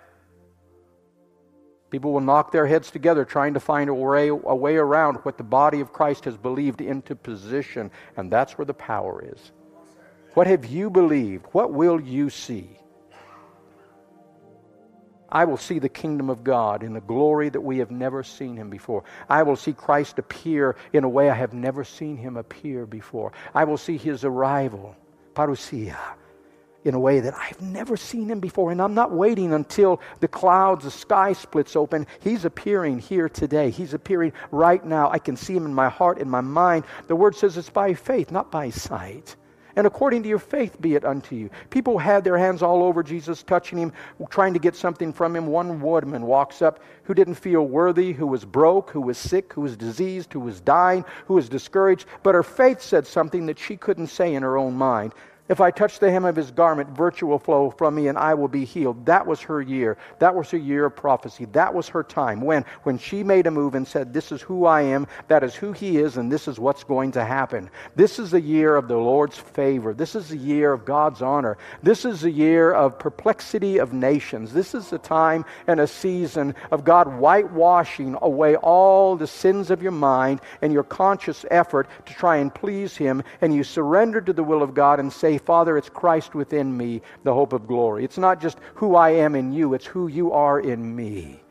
S1: People will knock their heads together trying to find a way, a way around what the body of Christ has believed into position, and that's where the power is. What have you believed? What will you see? I will see the kingdom of God in a glory that we have never seen Him before. I will see Christ appear in a way I have never seen Him appear before. I will see His arrival, parousia, in a way that I've never seen Him before. And I'm not waiting until the clouds, the sky splits open. He's appearing here today. He's appearing right now. I can see Him in my heart, in my mind. The Word says it's by faith, not by sight. And according to your faith be it unto you. People had their hands all over Jesus, touching Him, trying to get something from Him. One woman walks up who didn't feel worthy, who was broke, who was sick, who was diseased, who was dying, who was discouraged. But her faith said something that she couldn't say in her own mind. If I touch the hem of His garment, virtue will flow from me and I will be healed. That was her year. That was her year of prophecy. That was her time. When? When she made a move and said, this is who I am, that is who He is, and this is what's going to happen. This is the year of the Lord's favor. This is the year of God's honor. This is the year of perplexity of nations. This is the time and a season of God whitewashing away all the sins of your mind and your conscious effort to try and please Him, and you surrender to the will of God and say, Father, it's Christ within me, the hope of glory. It's not just who I am in you, it's who you are in me.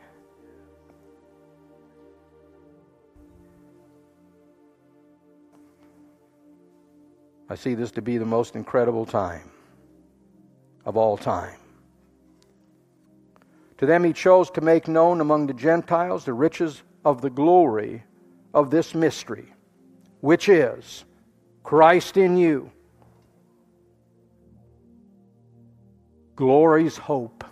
S1: I see this to be the most incredible time of all time. To them He chose to make known among the Gentiles the riches of the glory of this mystery, which is Christ in you, glory's hope.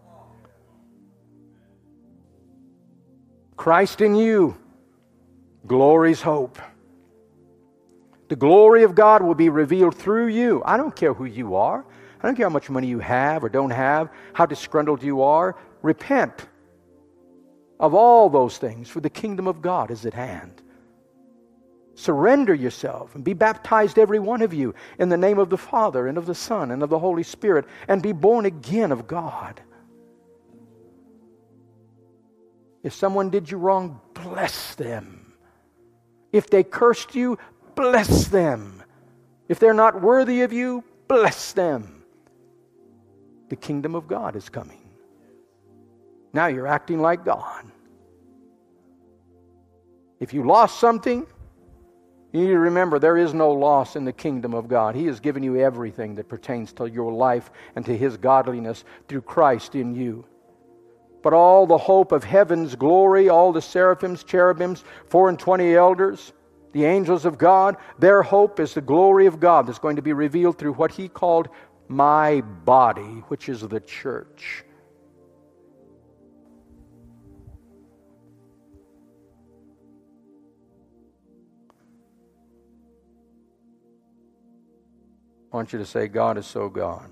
S1: Christ in you, glory's hope. The glory of God will be revealed through you. I don't care who you are. I don't care how much money you have or don't have, how disgruntled you are. Repent of all those things, for the kingdom of God is at hand. Surrender yourself and be baptized, every one of you, in the name of the Father and of the Son and of the Holy Spirit, and be born again of God. If someone did you wrong, bless them. If they cursed you, bless them. If they're not worthy of you, bless them. The kingdom of God is coming. Now you're acting like God. If you lost something, you need to remember there is no loss in the kingdom of God. He has given you everything that pertains to your life and to His godliness through Christ in you. But all the hope of heaven's glory, all the seraphims, cherubims, four and twenty elders, the angels of God, their hope is the glory of God that's going to be revealed through what He called my body, which is the church. I want you to say, God is so God.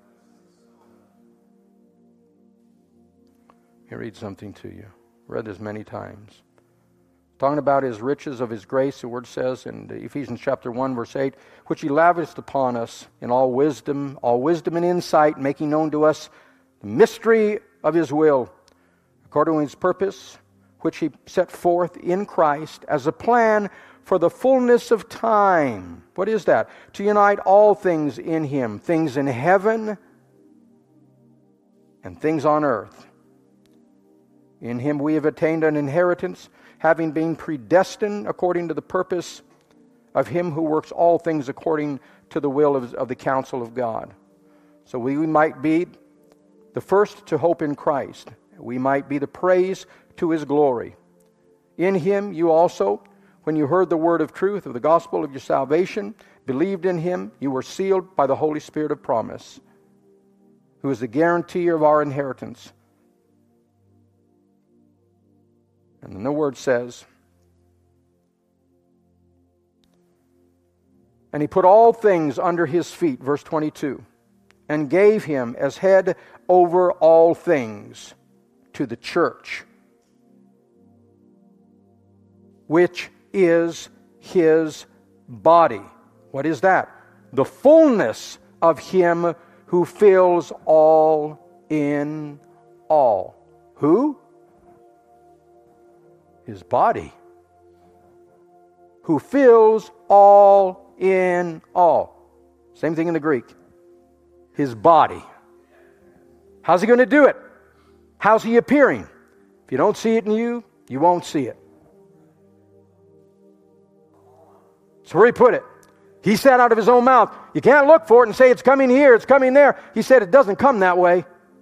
S1: Let me read something to you. I've read this many times. Talking about His riches of His grace, the Word says in Ephesians chapter one, verse eight, which He lavished upon us in all wisdom, all wisdom and insight, making known to us the mystery of His will, according to His purpose, which He set forth in Christ as a plan for the fullness of time. What is that? To unite all things in Him, things in heaven and things on earth. In Him we have attained an inheritance, having been predestined according to the purpose of Him who works all things according to the will of, of the counsel of God. So we, we might be the first to hope in Christ. We might be the praise to His glory. In Him you also, when you heard the word of truth of the gospel of your salvation, believed in Him, you were sealed by the Holy Spirit of promise, who is the guarantor of our inheritance. And then the word says, and He put all things under His feet, verse twenty-two, and gave Him as head over all things to the church, which is His body. What is that? The fullness of Him who fills all in all. Who? His body. Who fills all in all. Same thing in the Greek. His body. How's He going to do it? How's He appearing? If you don't see it in you, you won't see it. That's where He put it. He said out of His own mouth, you can't look for it and say it's coming here, it's coming there. He said it doesn't come that way.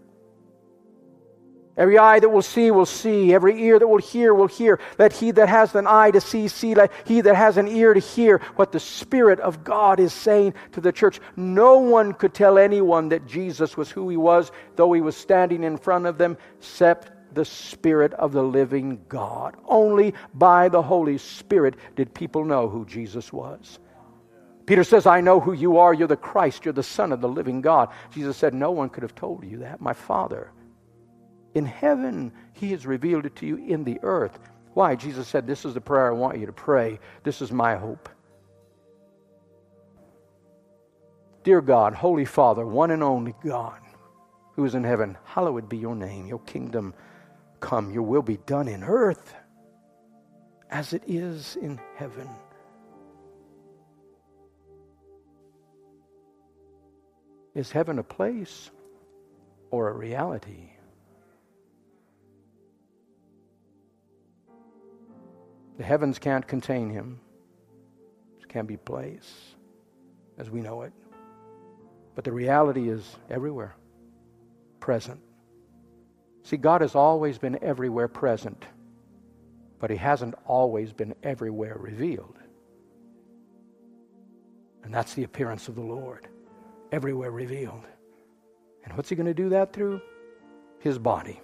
S1: Every eye that will see will see. Every ear that will hear will hear. Let he that has an eye to see, see. Let he that has an ear to hear what the Spirit of God is saying to the church. No one could tell anyone that Jesus was who He was, though He was standing in front of them, except the Spirit of the living God. Only by the Holy Spirit did people know who Jesus was. Peter says, I know who you are. You're the Christ. You're the Son of the living God. Jesus said, no one could have told you that. My Father. In heaven, He has revealed it to you in the earth. Why? Jesus said, this is the prayer I want you to pray. This is my hope. Dear God, Holy Father, one and only God, who is in heaven, hallowed be your name. Your kingdom come. Your will be done in earth as it is in heaven. Is heaven a place or a reality? The heavens can't contain Him. It can't be place as we know it. But the reality is everywhere, present. See, God has always been everywhere present, but He hasn't always been everywhere revealed. And that's the appearance of the Lord, everywhere revealed. And what's He going to do that through? His body.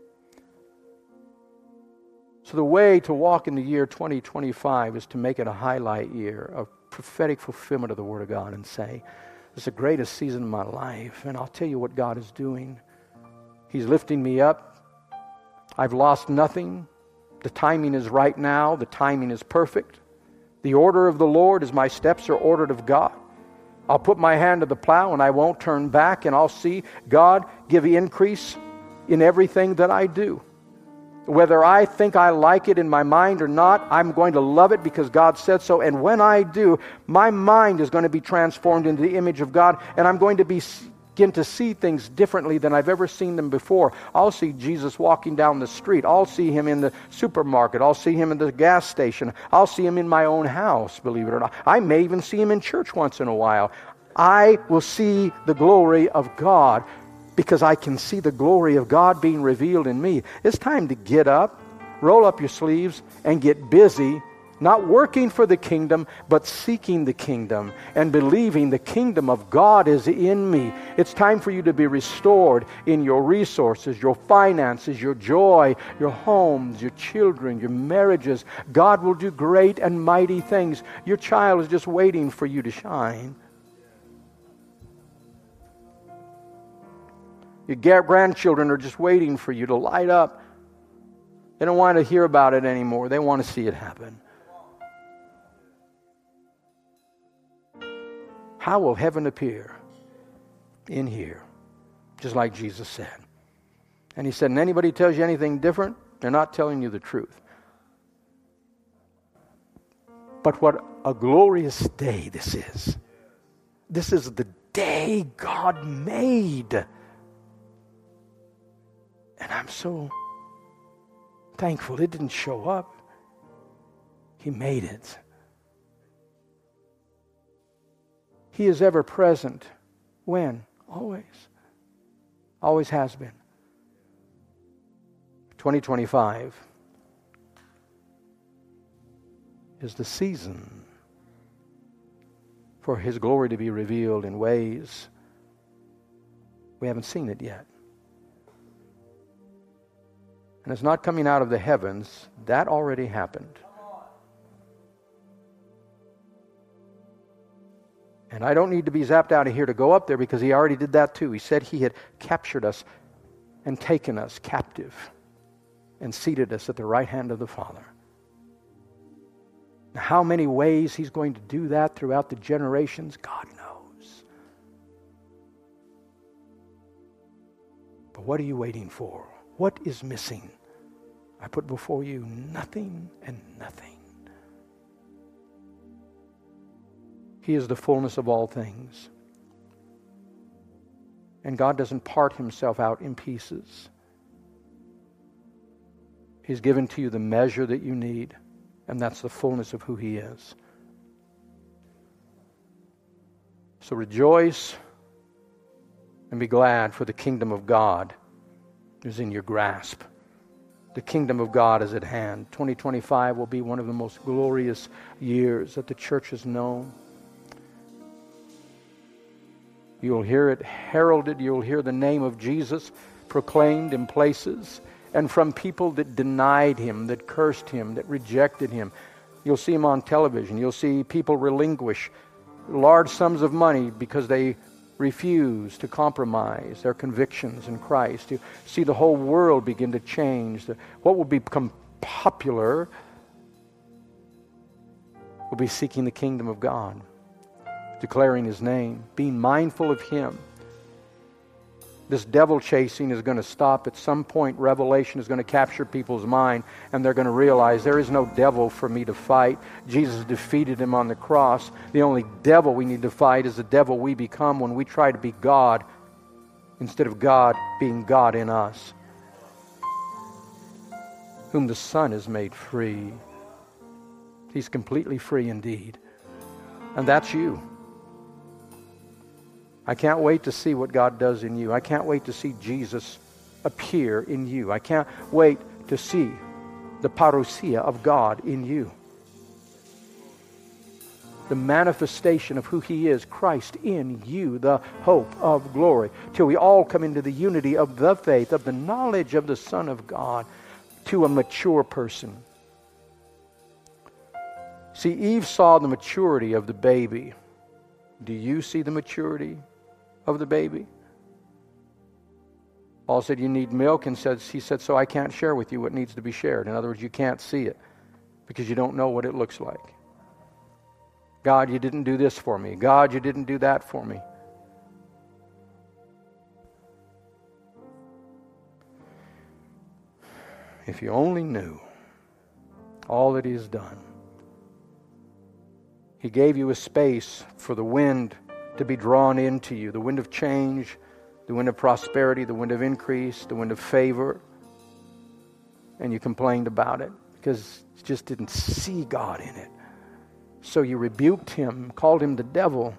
S1: So the way to walk in the year twenty twenty-five is to make it a highlight year, a prophetic fulfillment of the Word of God, and say, it's the greatest season of my life, and I'll tell you what God is doing. He's lifting me up. I've lost nothing. The timing is right now. The timing is perfect. The order of the Lord is my steps are ordered of God. I'll put my hand to the plow and I won't turn back, and I'll see God give increase in everything that I do. Whether I think I like it in my mind or not, I'm going to love it because God said so. And when I do, my mind is going to be transformed into the image of God, and I'm going to be, begin to see things differently than I've ever seen them before. I'll see Jesus walking down the street. I'll see Him in the supermarket. I'll see Him in the gas station. I'll see Him in my own house, believe it or not. I may even see Him in church once in a while. I will see the glory of God, because I can see the glory of God being revealed in me. It's time to get up, roll up your sleeves, and get busy, not working for the kingdom, but seeking the kingdom and believing the kingdom of God is in me. It's time for you to be restored in your resources, your finances, your joy, your homes, your children, your marriages. God will do great and mighty things. Your child is just waiting for you to shine. Your grandchildren are just waiting for you to light up. They don't want to hear about it anymore. They want to see it happen. How will heaven appear? In here. Just like Jesus said. And He said, and anybody tells you anything different, they're not telling you the truth. But what a glorious day this is. This is the day God made. And I'm so thankful it didn't show up. He made it. He is ever present. When? Always. Always has been. twenty twenty-five is the season for His glory to be revealed in ways we haven't seen it yet. And it's not coming out of the heavens. That already happened. And I don't need to be zapped out of here to go up there, because He already did that too. He said He had captured us and taken us captive and seated us at the right hand of the Father. Now, how many ways He's going to do that throughout the generations, God knows. But what are you waiting for? What is missing? I put before you nothing and nothing. He is the fullness of all things. And God doesn't part Himself out in pieces. He's given to you the measure that you need, and that's the fullness of who He is. So rejoice and be glad, for the kingdom of God is in your grasp. The kingdom of God is at hand. twenty twenty-five will be one of the most glorious years that the church has known. You'll hear it heralded. You'll hear the name of Jesus proclaimed in places, and from people that denied Him, that cursed Him, that rejected Him. You'll see Him on television. You'll see people relinquish large sums of money because they refuse to compromise their convictions in Christ. You see the whole world begin to change. What will become popular will be seeking the kingdom of God, declaring His name, being mindful of Him. This devil chasing is going to stop. At some point, revelation is going to capture people's mind, and they're going to realize there is no devil for me to fight. Jesus defeated him on the cross. The only devil we need to fight is the devil we become when we try to be God instead of God being God in us. Whom the Son has made free. He's completely free indeed. And that's you. I can't wait to see what God does in you. I can't wait to see Jesus appear in you. I can't wait to see the parousia of God in you. The manifestation of who He is, Christ in you, the hope of glory, till we all come into the unity of the faith, of the knowledge of the Son of God, to a mature person. See, Eve saw the maturity of the baby. Do you see the maturity of the baby? Paul said you need milk, and says, he said, so I can't share with you what needs to be shared. In other words, you can't see it because you don't know what it looks like. God, you didn't do this for me. God, you didn't do that for me. If you only knew all that He has done. He gave you a space for the wind to be drawn into you, the wind of change, the wind of prosperity, the wind of increase, the wind of favor. And you complained about it because you just didn't see God in it. So you rebuked Him, called Him the devil,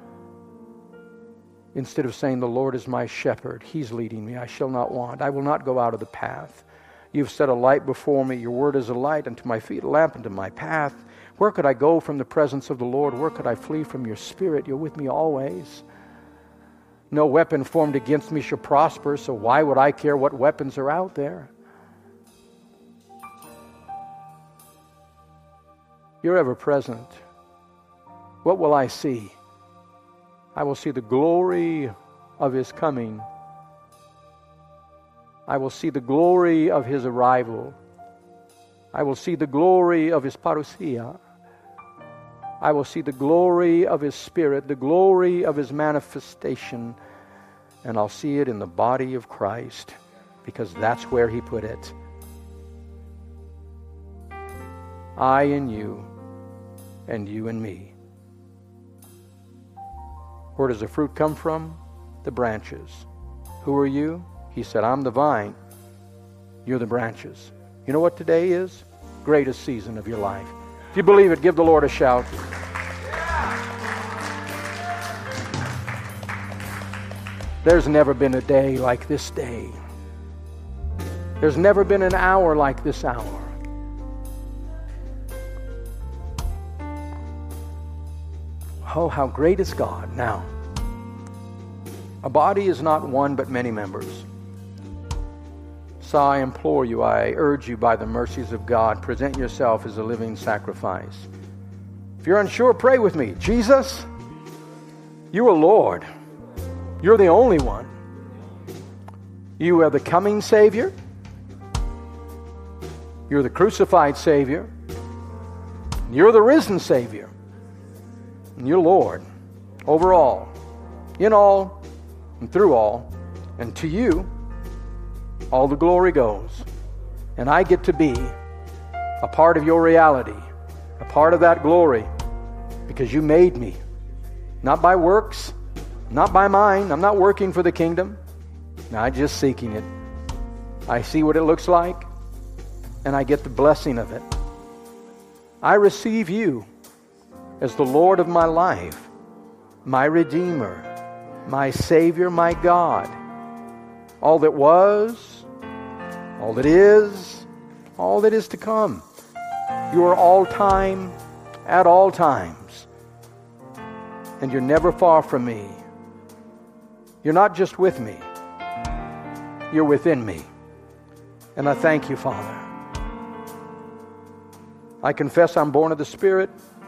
S1: instead of saying, the Lord is my shepherd. He's leading me. I shall not want. I will not go out of the path. You've set a light before me. Your word is a light unto my feet, a lamp unto my path. Where could I go from the presence of the Lord? Where could I flee from your Spirit? You're with me always. No weapon formed against me shall prosper, so why would I care what weapons are out there? You're ever present. What will I see? I will see the glory of His coming. I will see the glory of His arrival. I will see the glory of His parousia. I will see the glory of His Spirit, the glory of His manifestation, and I'll see it in the body of Christ, because that's where He put it. I in you, and you in me. Where does the fruit come from? The branches. Who are you? He said, I'm the vine. You're the branches. You know what today is? Greatest season of your life. If you believe it, give the Lord a shout. There's never been a day like this day. There's never been an hour like this hour. Oh, how great is God. Now, a body is not one but many members. So I implore you, I urge you by the mercies of God, present yourself as a living sacrifice. If you're unsure, pray with me. Jesus, you are Lord. You're the only one. You are the coming Savior. You're the crucified Savior. You're the risen Savior. And you're Lord over all, in all, and through all. And to you, all the glory goes. And I get to be a part of your reality, a part of that glory, because you made me. Not by works, not by mine. I'm not working for the kingdom. I'm just seeking it. I see what it looks like. and I get the blessing of it. I receive you as the Lord of my life, my Redeemer, my Savior, my God. All that was, all that is, all that is to come. You are all time, at all times. And you're never far from me. You're not just with me. You're within me. And I thank you, Father. I confess I'm born of the Spirit,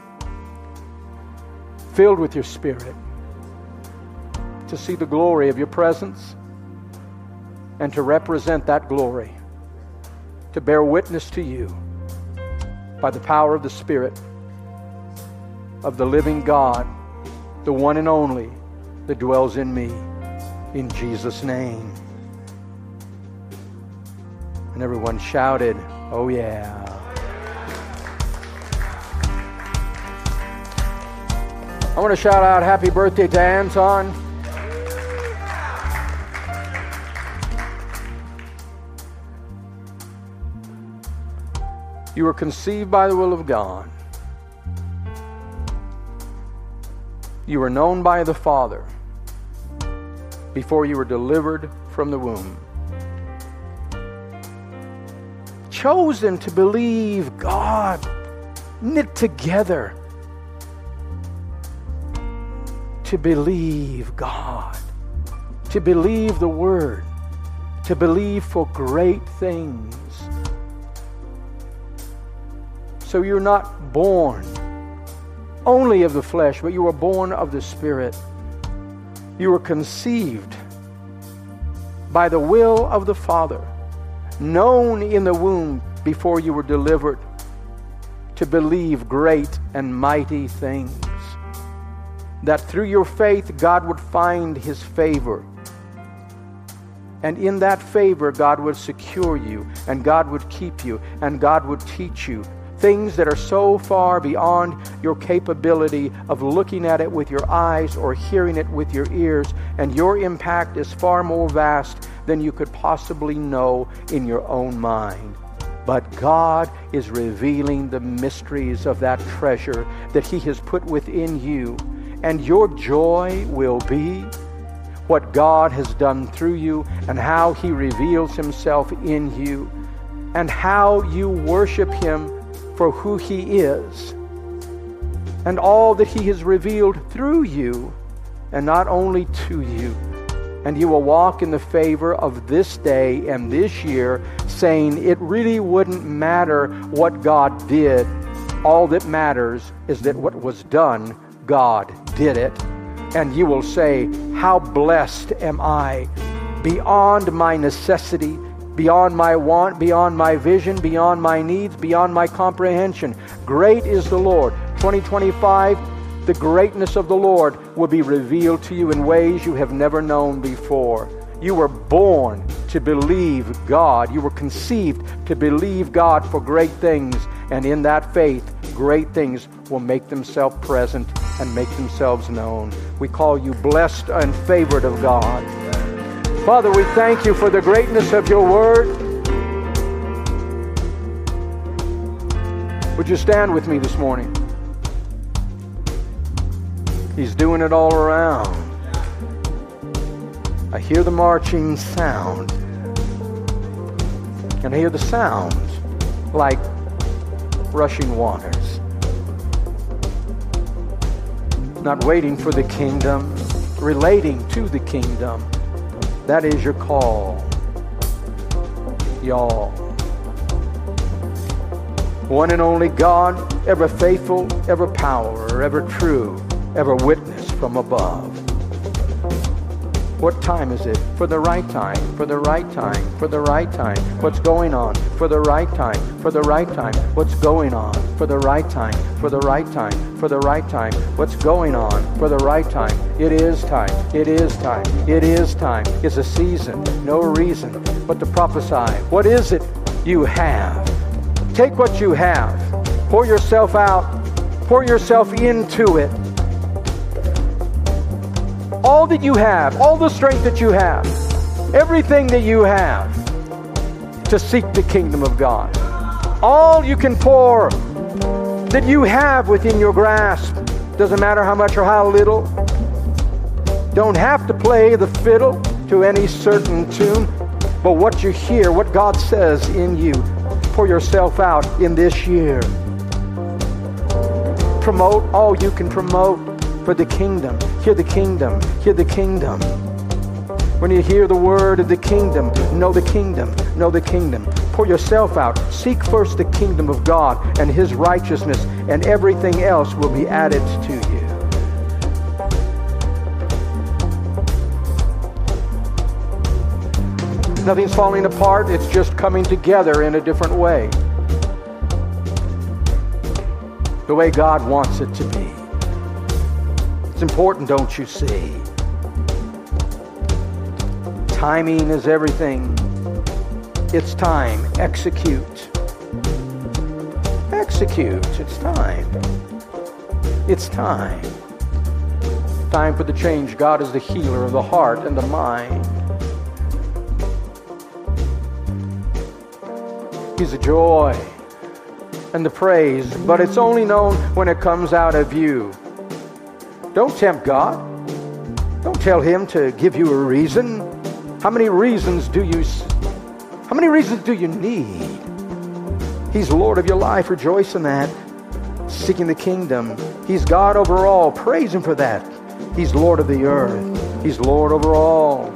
S1: filled with your Spirit, to see the glory of your presence and to represent that glory, to bear witness to you by the power of the Spirit of the living God, the one and only that dwells in me, in Jesus' name. And everyone shouted, oh yeah. I want to shout out happy birthday to Anton. You were conceived by the will of God. You were known by the Father before you were delivered from the womb. Chosen to believe God, knit together to believe God, to believe the Word, to believe for great things. So you're not born only of the flesh, but you were born of the Spirit. You were conceived by the will of the Father, known in the womb before you were delivered, to believe great and mighty things. That through your faith, God would find His favor. And in that favor, God would secure you, and God would keep you, and God would teach you things that are so far beyond your capability of looking at it with your eyes or hearing it with your ears. And your impact is far more vast than you could possibly know in your own mind. But God is revealing the mysteries of that treasure that He has put within you. And your joy will be what God has done through you, and how He reveals Himself in you, and how you worship Him for who He is, and all that He has revealed through you, and not only to you. And you will walk in the favor of this day and this year, saying it really wouldn't matter what God did. All that matters is that what was done, God did it. And you will say, how blessed am I, beyond my necessity, beyond my want, beyond my vision, beyond my needs, beyond my comprehension. Great is the Lord. twenty twenty-five, the greatness of the Lord will be revealed to you in ways you have never known before. You were born to believe God. You were conceived to believe God for great things. And in that faith, great things will make themselves present and make themselves known. We call you blessed and favored of God. Father, we thank you for the greatness of your word. Would you stand with me this morning? He's doing it all around. I hear the marching sound. And I hear the sound like rushing waters. Not waiting for the kingdom, relating to the kingdom. That is your call, y'all. One and only God, ever faithful, ever power, ever true, ever witness from above. What time is it? For the right time, for the right time, for the right time. What's going on? For the right time, for the right time. What's going on? For the right time, for the right time, for the right time. What's going on? For the right time. It is time, it is time, it is time. It's a season, no reason but to prophesy. What is it you have? Take what you have. Pour yourself out. Pour yourself into it. All that you have, all the strength that you have, everything that you have to seek the kingdom of God. all you can pour that you have within your grasp. Doesn't matter how much or how little. Don't have to play the fiddle to any certain tune, but what you hear, what God says in you, pour yourself out in this year. Promote all you can promote for the kingdom. Hear the kingdom. Hear the kingdom. When you hear the word of the kingdom, know the kingdom. Know the kingdom. Pour yourself out. Seek first the kingdom of God and His righteousness, and everything else will be added to you. Nothing's falling apart. It's just coming together in a different way. The way God wants it to be. It's important, don't you see? Timing is everything. It's time. Execute. Execute. It's time. It's time. Time for the change. God is the healer of the heart and the mind. He's the joy and the praise, but it's only known when it comes out of you. Don't tempt God. Don't tell Him to give you a reason. How many reasons do you How many reasons do you need? He's Lord of your life. Rejoice in that. Seeking the kingdom. He's God over all. Praise Him for that. He's Lord of the earth. He's Lord over all.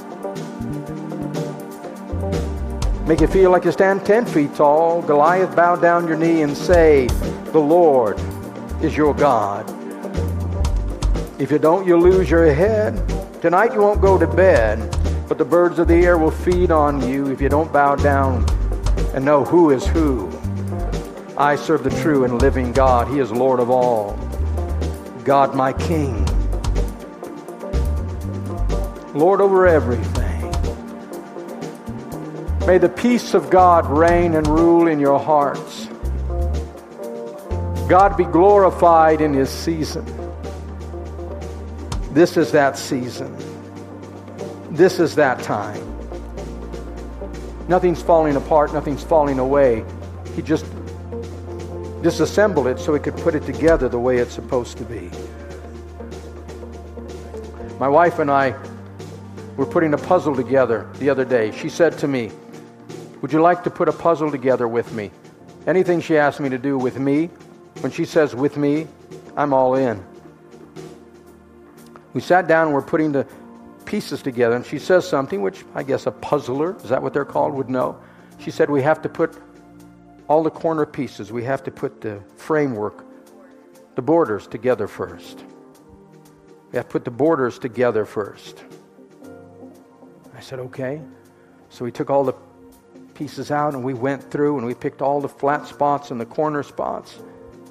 S1: Make you feel like you stand ten feet tall. Goliath, bow down your knee and say, the Lord is your God. If you don't, you'll lose your head. Tonight you won't go to bed, but the birds of the air will feed on you if you don't bow down and know who is who. I serve the true and living God. He is Lord of all. God my King. Lord over everything. May the peace of God reign and rule in your hearts. God be glorified in His season. This is that season. This is that time. Nothing's falling apart. Nothing's falling away. He just disassembled it so He could put it together the way it's supposed to be. My wife and I were putting a puzzle together the other day. She said to me, would you like to put a puzzle together with me? Anything she asked me to do with me, when she says with me, I'm all in. We sat down and we're putting the pieces together, and she says something which I guess a puzzler, is that what they're called, would know. She said we have to put all the corner pieces, we have to put the framework, the borders together first. We have to put the borders together first. I said, okay. So we took all the pieces out and we went through and we picked all the flat spots and the corner spots.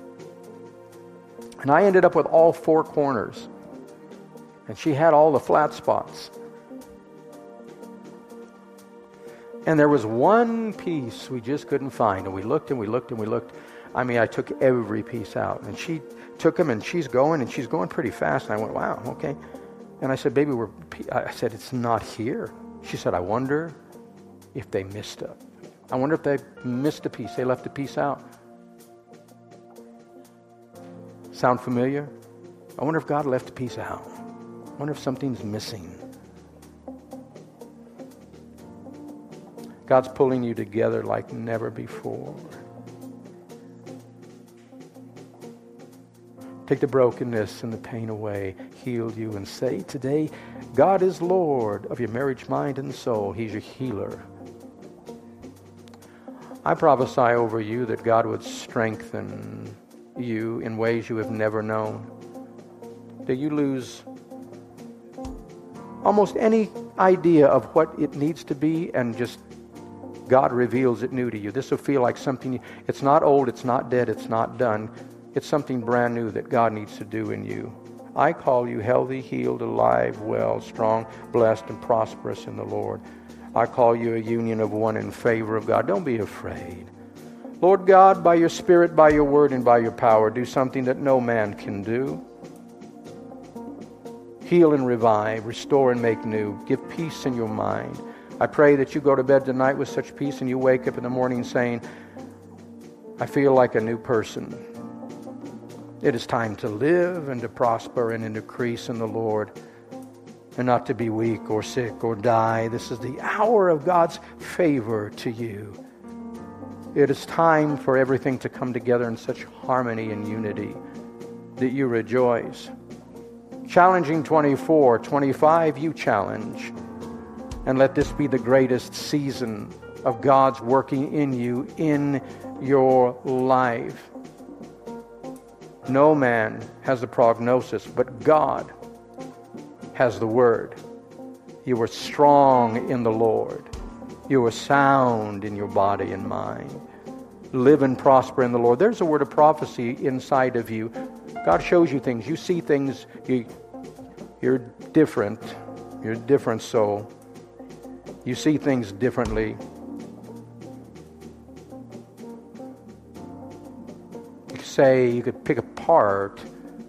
S1: And I ended up with all four corners. And she had all the flat spots. And there was one piece we just couldn't find. And we looked and we looked and we looked. I mean, I took every piece out. And she took them and she's going and she's going pretty fast. And I went, wow, okay. And I said, baby, we're, I said, it's not here. She said, I wonder if they missed a, I wonder if they missed a piece. They left a piece out. Sound familiar? I wonder if God left a piece out. I wonder if something's missing. God's pulling you together like never before. Take the brokenness and the pain away. Heal you and say today, God is Lord of your marriage, mind, and soul. He's your healer. I prophesy over you that God would strengthen you in ways you have never known. That you lose almost any idea of what it needs to be, and just God reveals it new to you. This will feel like something, it's not old, it's not dead, it's not done. It's something brand new that God needs to do in you. I call you healthy, healed, alive, well, strong, blessed, and prosperous in the Lord. I call you a union of one in favor of God. Don't be afraid. Lord God, by your Spirit, by your word, and by your power, do something that no man can do. Heal and revive, restore and make new. Give peace in your mind. I pray that you go to bed tonight with such peace and you wake up in the morning saying, I feel like a new person. It is time to live and to prosper and to increase in the Lord, and not to be weak or sick or die. This is the hour of God's favor to you. It is time for everything to come together in such harmony and unity that you rejoice. Challenging twenty-four, twenty-five, you challenge. And let this be the greatest season of God's working in you, in your life. No man has a prognosis, but God has the word. You are strong in the Lord. You are sound in your body and mind. Live and prosper in the Lord. There's a word of prophecy inside of you. God shows you things. You see things. You, you're different. You're a different soul. You see things differently. You could say, you could pick apart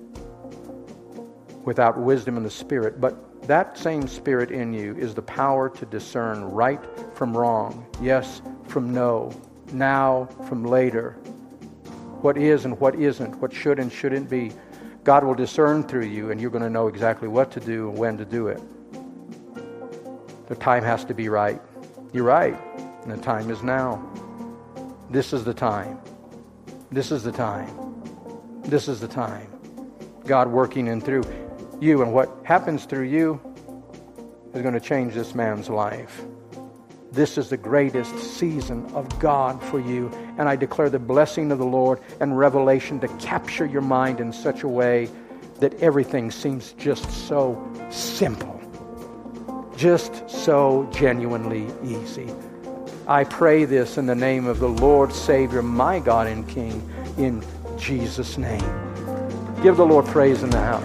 S1: without wisdom in the Spirit, but that same Spirit in you is the power to discern right from wrong, yes from no, now from later, what is and what isn't, what should and shouldn't be. God will discern through you, and you're going to know exactly what to do and when to do it. The time has to be right. You're right, and the time is now. This is the time. This is the time. This is the time. God working in through you, and what happens through you is going to change this man's life. This is the greatest season of God for you, and I declare the blessing of the Lord and revelation to capture your mind in such a way that everything seems just so simple, just so genuinely easy. I pray this in the name of the Lord, Savior, my God and King, in Jesus' name. Give the Lord praise in the house.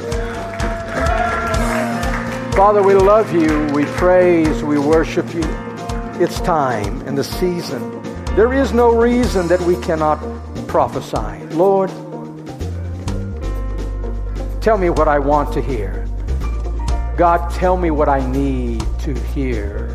S1: Father, we love you, we praise, we worship you. It's time and the season. There is no reason that we cannot prophesy. Lord, tell me what I want to hear. God, tell me what I need to hear.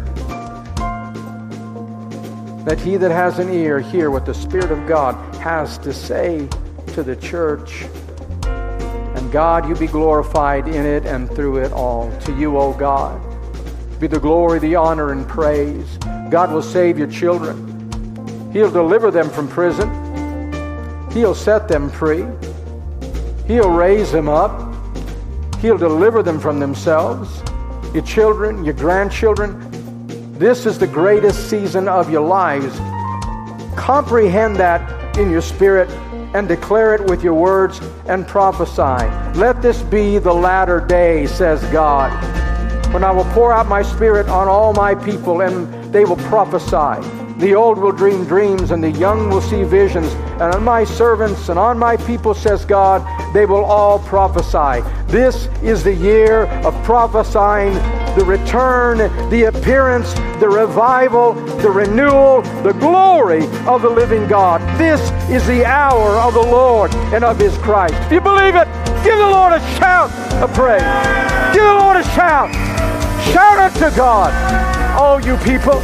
S1: That he that has an ear hear what the Spirit of God has to say to the church. And God, you be glorified in it and through it all. To you, O God, be the glory, the honor, and praise. God will save your children. He'll deliver them from prison. He'll set them free. He'll raise them up. He'll deliver them from themselves. Your children, your grandchildren. This is the greatest season of your lives. Comprehend that in your spirit and declare it with your words and prophesy. Let this be the latter day, says God, when I will pour out my Spirit on all my people, and they will prophesy. The old will dream dreams, and the young will see visions. And on my servants and on my people, says God, they will all prophesy. This is the year of prophesying, the return, the appearance, the revival, the renewal, the glory of the living God. This is the hour of the Lord and of His Christ. If you believe it, give the Lord a shout of praise. Give the Lord a shout. Shout unto God, all you people.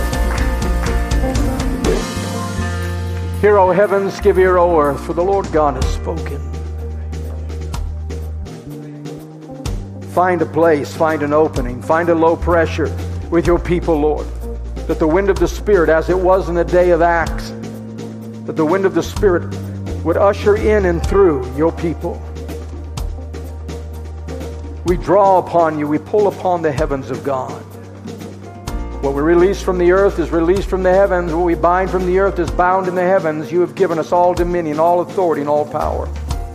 S1: Hear, O heavens, give ear, O earth, for the Lord God has spoken. Find a place, find an opening, find a low pressure with your people, Lord. That the wind of the Spirit, as it was in the day of Acts, that the wind of the Spirit would usher in and through your people. We draw upon you, we pull upon the heavens of God. What we release from the earth is released from the heavens. What we bind from the earth is bound in the heavens. You have given us all dominion, all authority, and all power.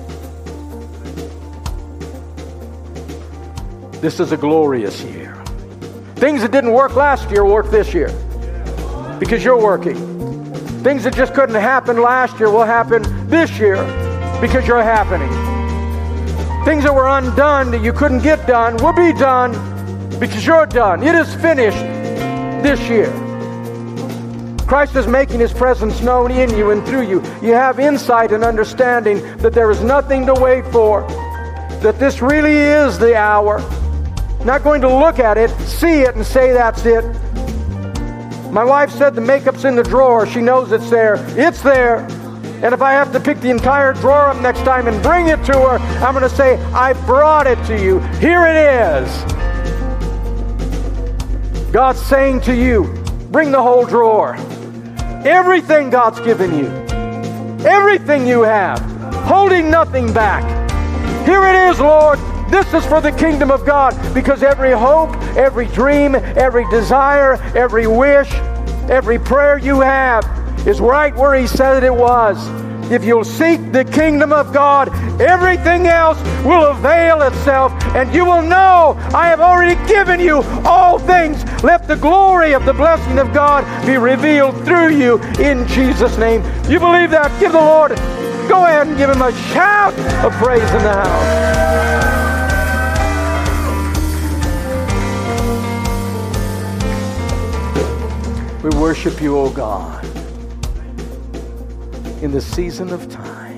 S1: This is a glorious year. Things that didn't work last year work this year because you're working. Things that just couldn't happen last year will happen this year because you're happening. Things that were undone that you couldn't get done will be done because you're done. It is finished this year. Christ is making His presence known in you and through you. You have insight and understanding that there is nothing to wait for, that this really is the hour. Not going to look at it, see it, and say that's it. My wife said the makeup's in the drawer. She knows it's there. It's there. And if I have to pick the entire drawer up next time and bring it to her, I'm going to say, I brought it to you. Here it is. God's saying to you, bring the whole drawer. Everything God's given you. Everything you have. Holding nothing back. Here it is, Lord. This is for the kingdom of God, because every hope, every dream, every desire, every wish, every prayer you have is right where He said it was. If you'll seek the kingdom of God, everything else will avail itself, and you will know I have already given you all things. Let the glory of the blessing of God be revealed through you in Jesus' name. You believe that? Give the Lord, go ahead and give Him a shout of praise in the house. We worship you, O God, in the season of time.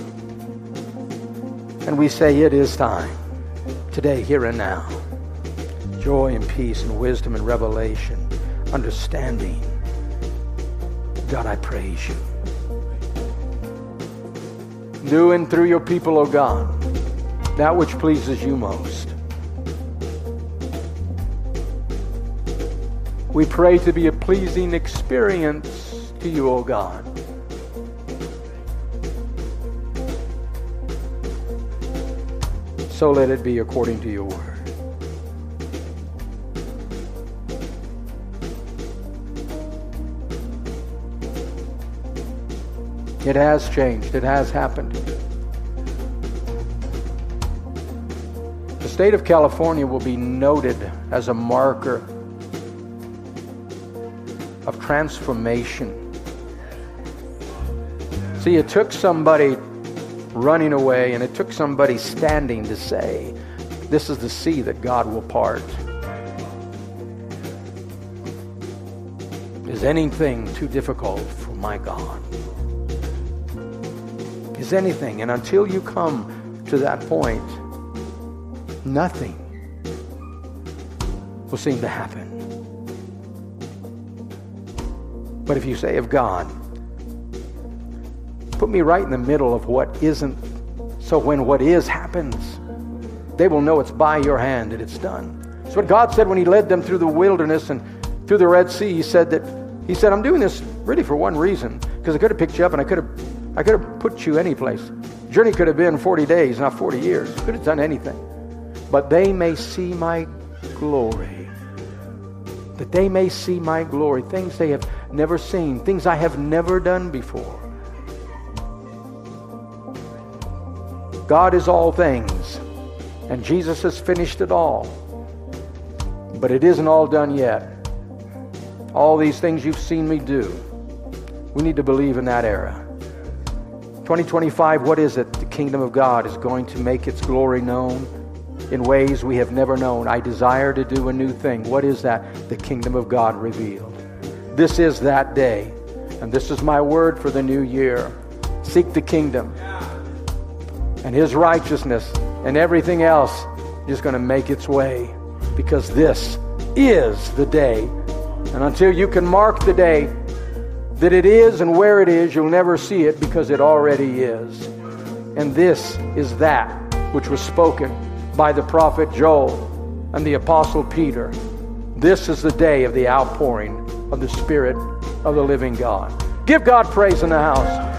S1: And we say it is time, today, here and now. Joy and peace and wisdom and revelation, understanding. God, I praise you. Do and through your people, O God, that which pleases you most. We pray to be a pleasing experience to you, O God. So let it be according to your word. It has changed. It has happened. The state of California will be noted as a marker of transformation. See, it took somebody running away, and it took somebody standing to say, this is the sea that God will part. Is anything too difficult for my God? Is anything? And until you come to that point, nothing will seem to happen. But if you say of God, put me right in the middle of what isn't, so when what is happens, they will know it's by your hand that it's done. That's what God said when He led them through the wilderness and through the Red Sea. He said that He said, I'm doing this really for one reason, because I could have picked you up and I could have I could have put you any place. The journey could have been forty days, not forty years. Could have done anything. But they may see my glory. That they may see my glory. Things they have never seen. Things I have never done before. God is all things. And Jesus has finished it all. But it isn't all done yet. All these things you've seen me do, we need to believe in that era. twenty twenty-five, what is it? The kingdom of God is going to make its glory known in ways we have never known. I desire to do a new thing. What is that? The kingdom of God revealed. This is that day. And this is my word for the new year. Seek the kingdom and His righteousness, and everything else is going to make its way, because this is the day. And until you can mark the day that it is and where it is, you'll never see it, because it already is. And this is that which was spoken by the prophet Joel and the apostle Peter. This is the day of the outpouring of the Spirit of the living God. Give God praise in the house.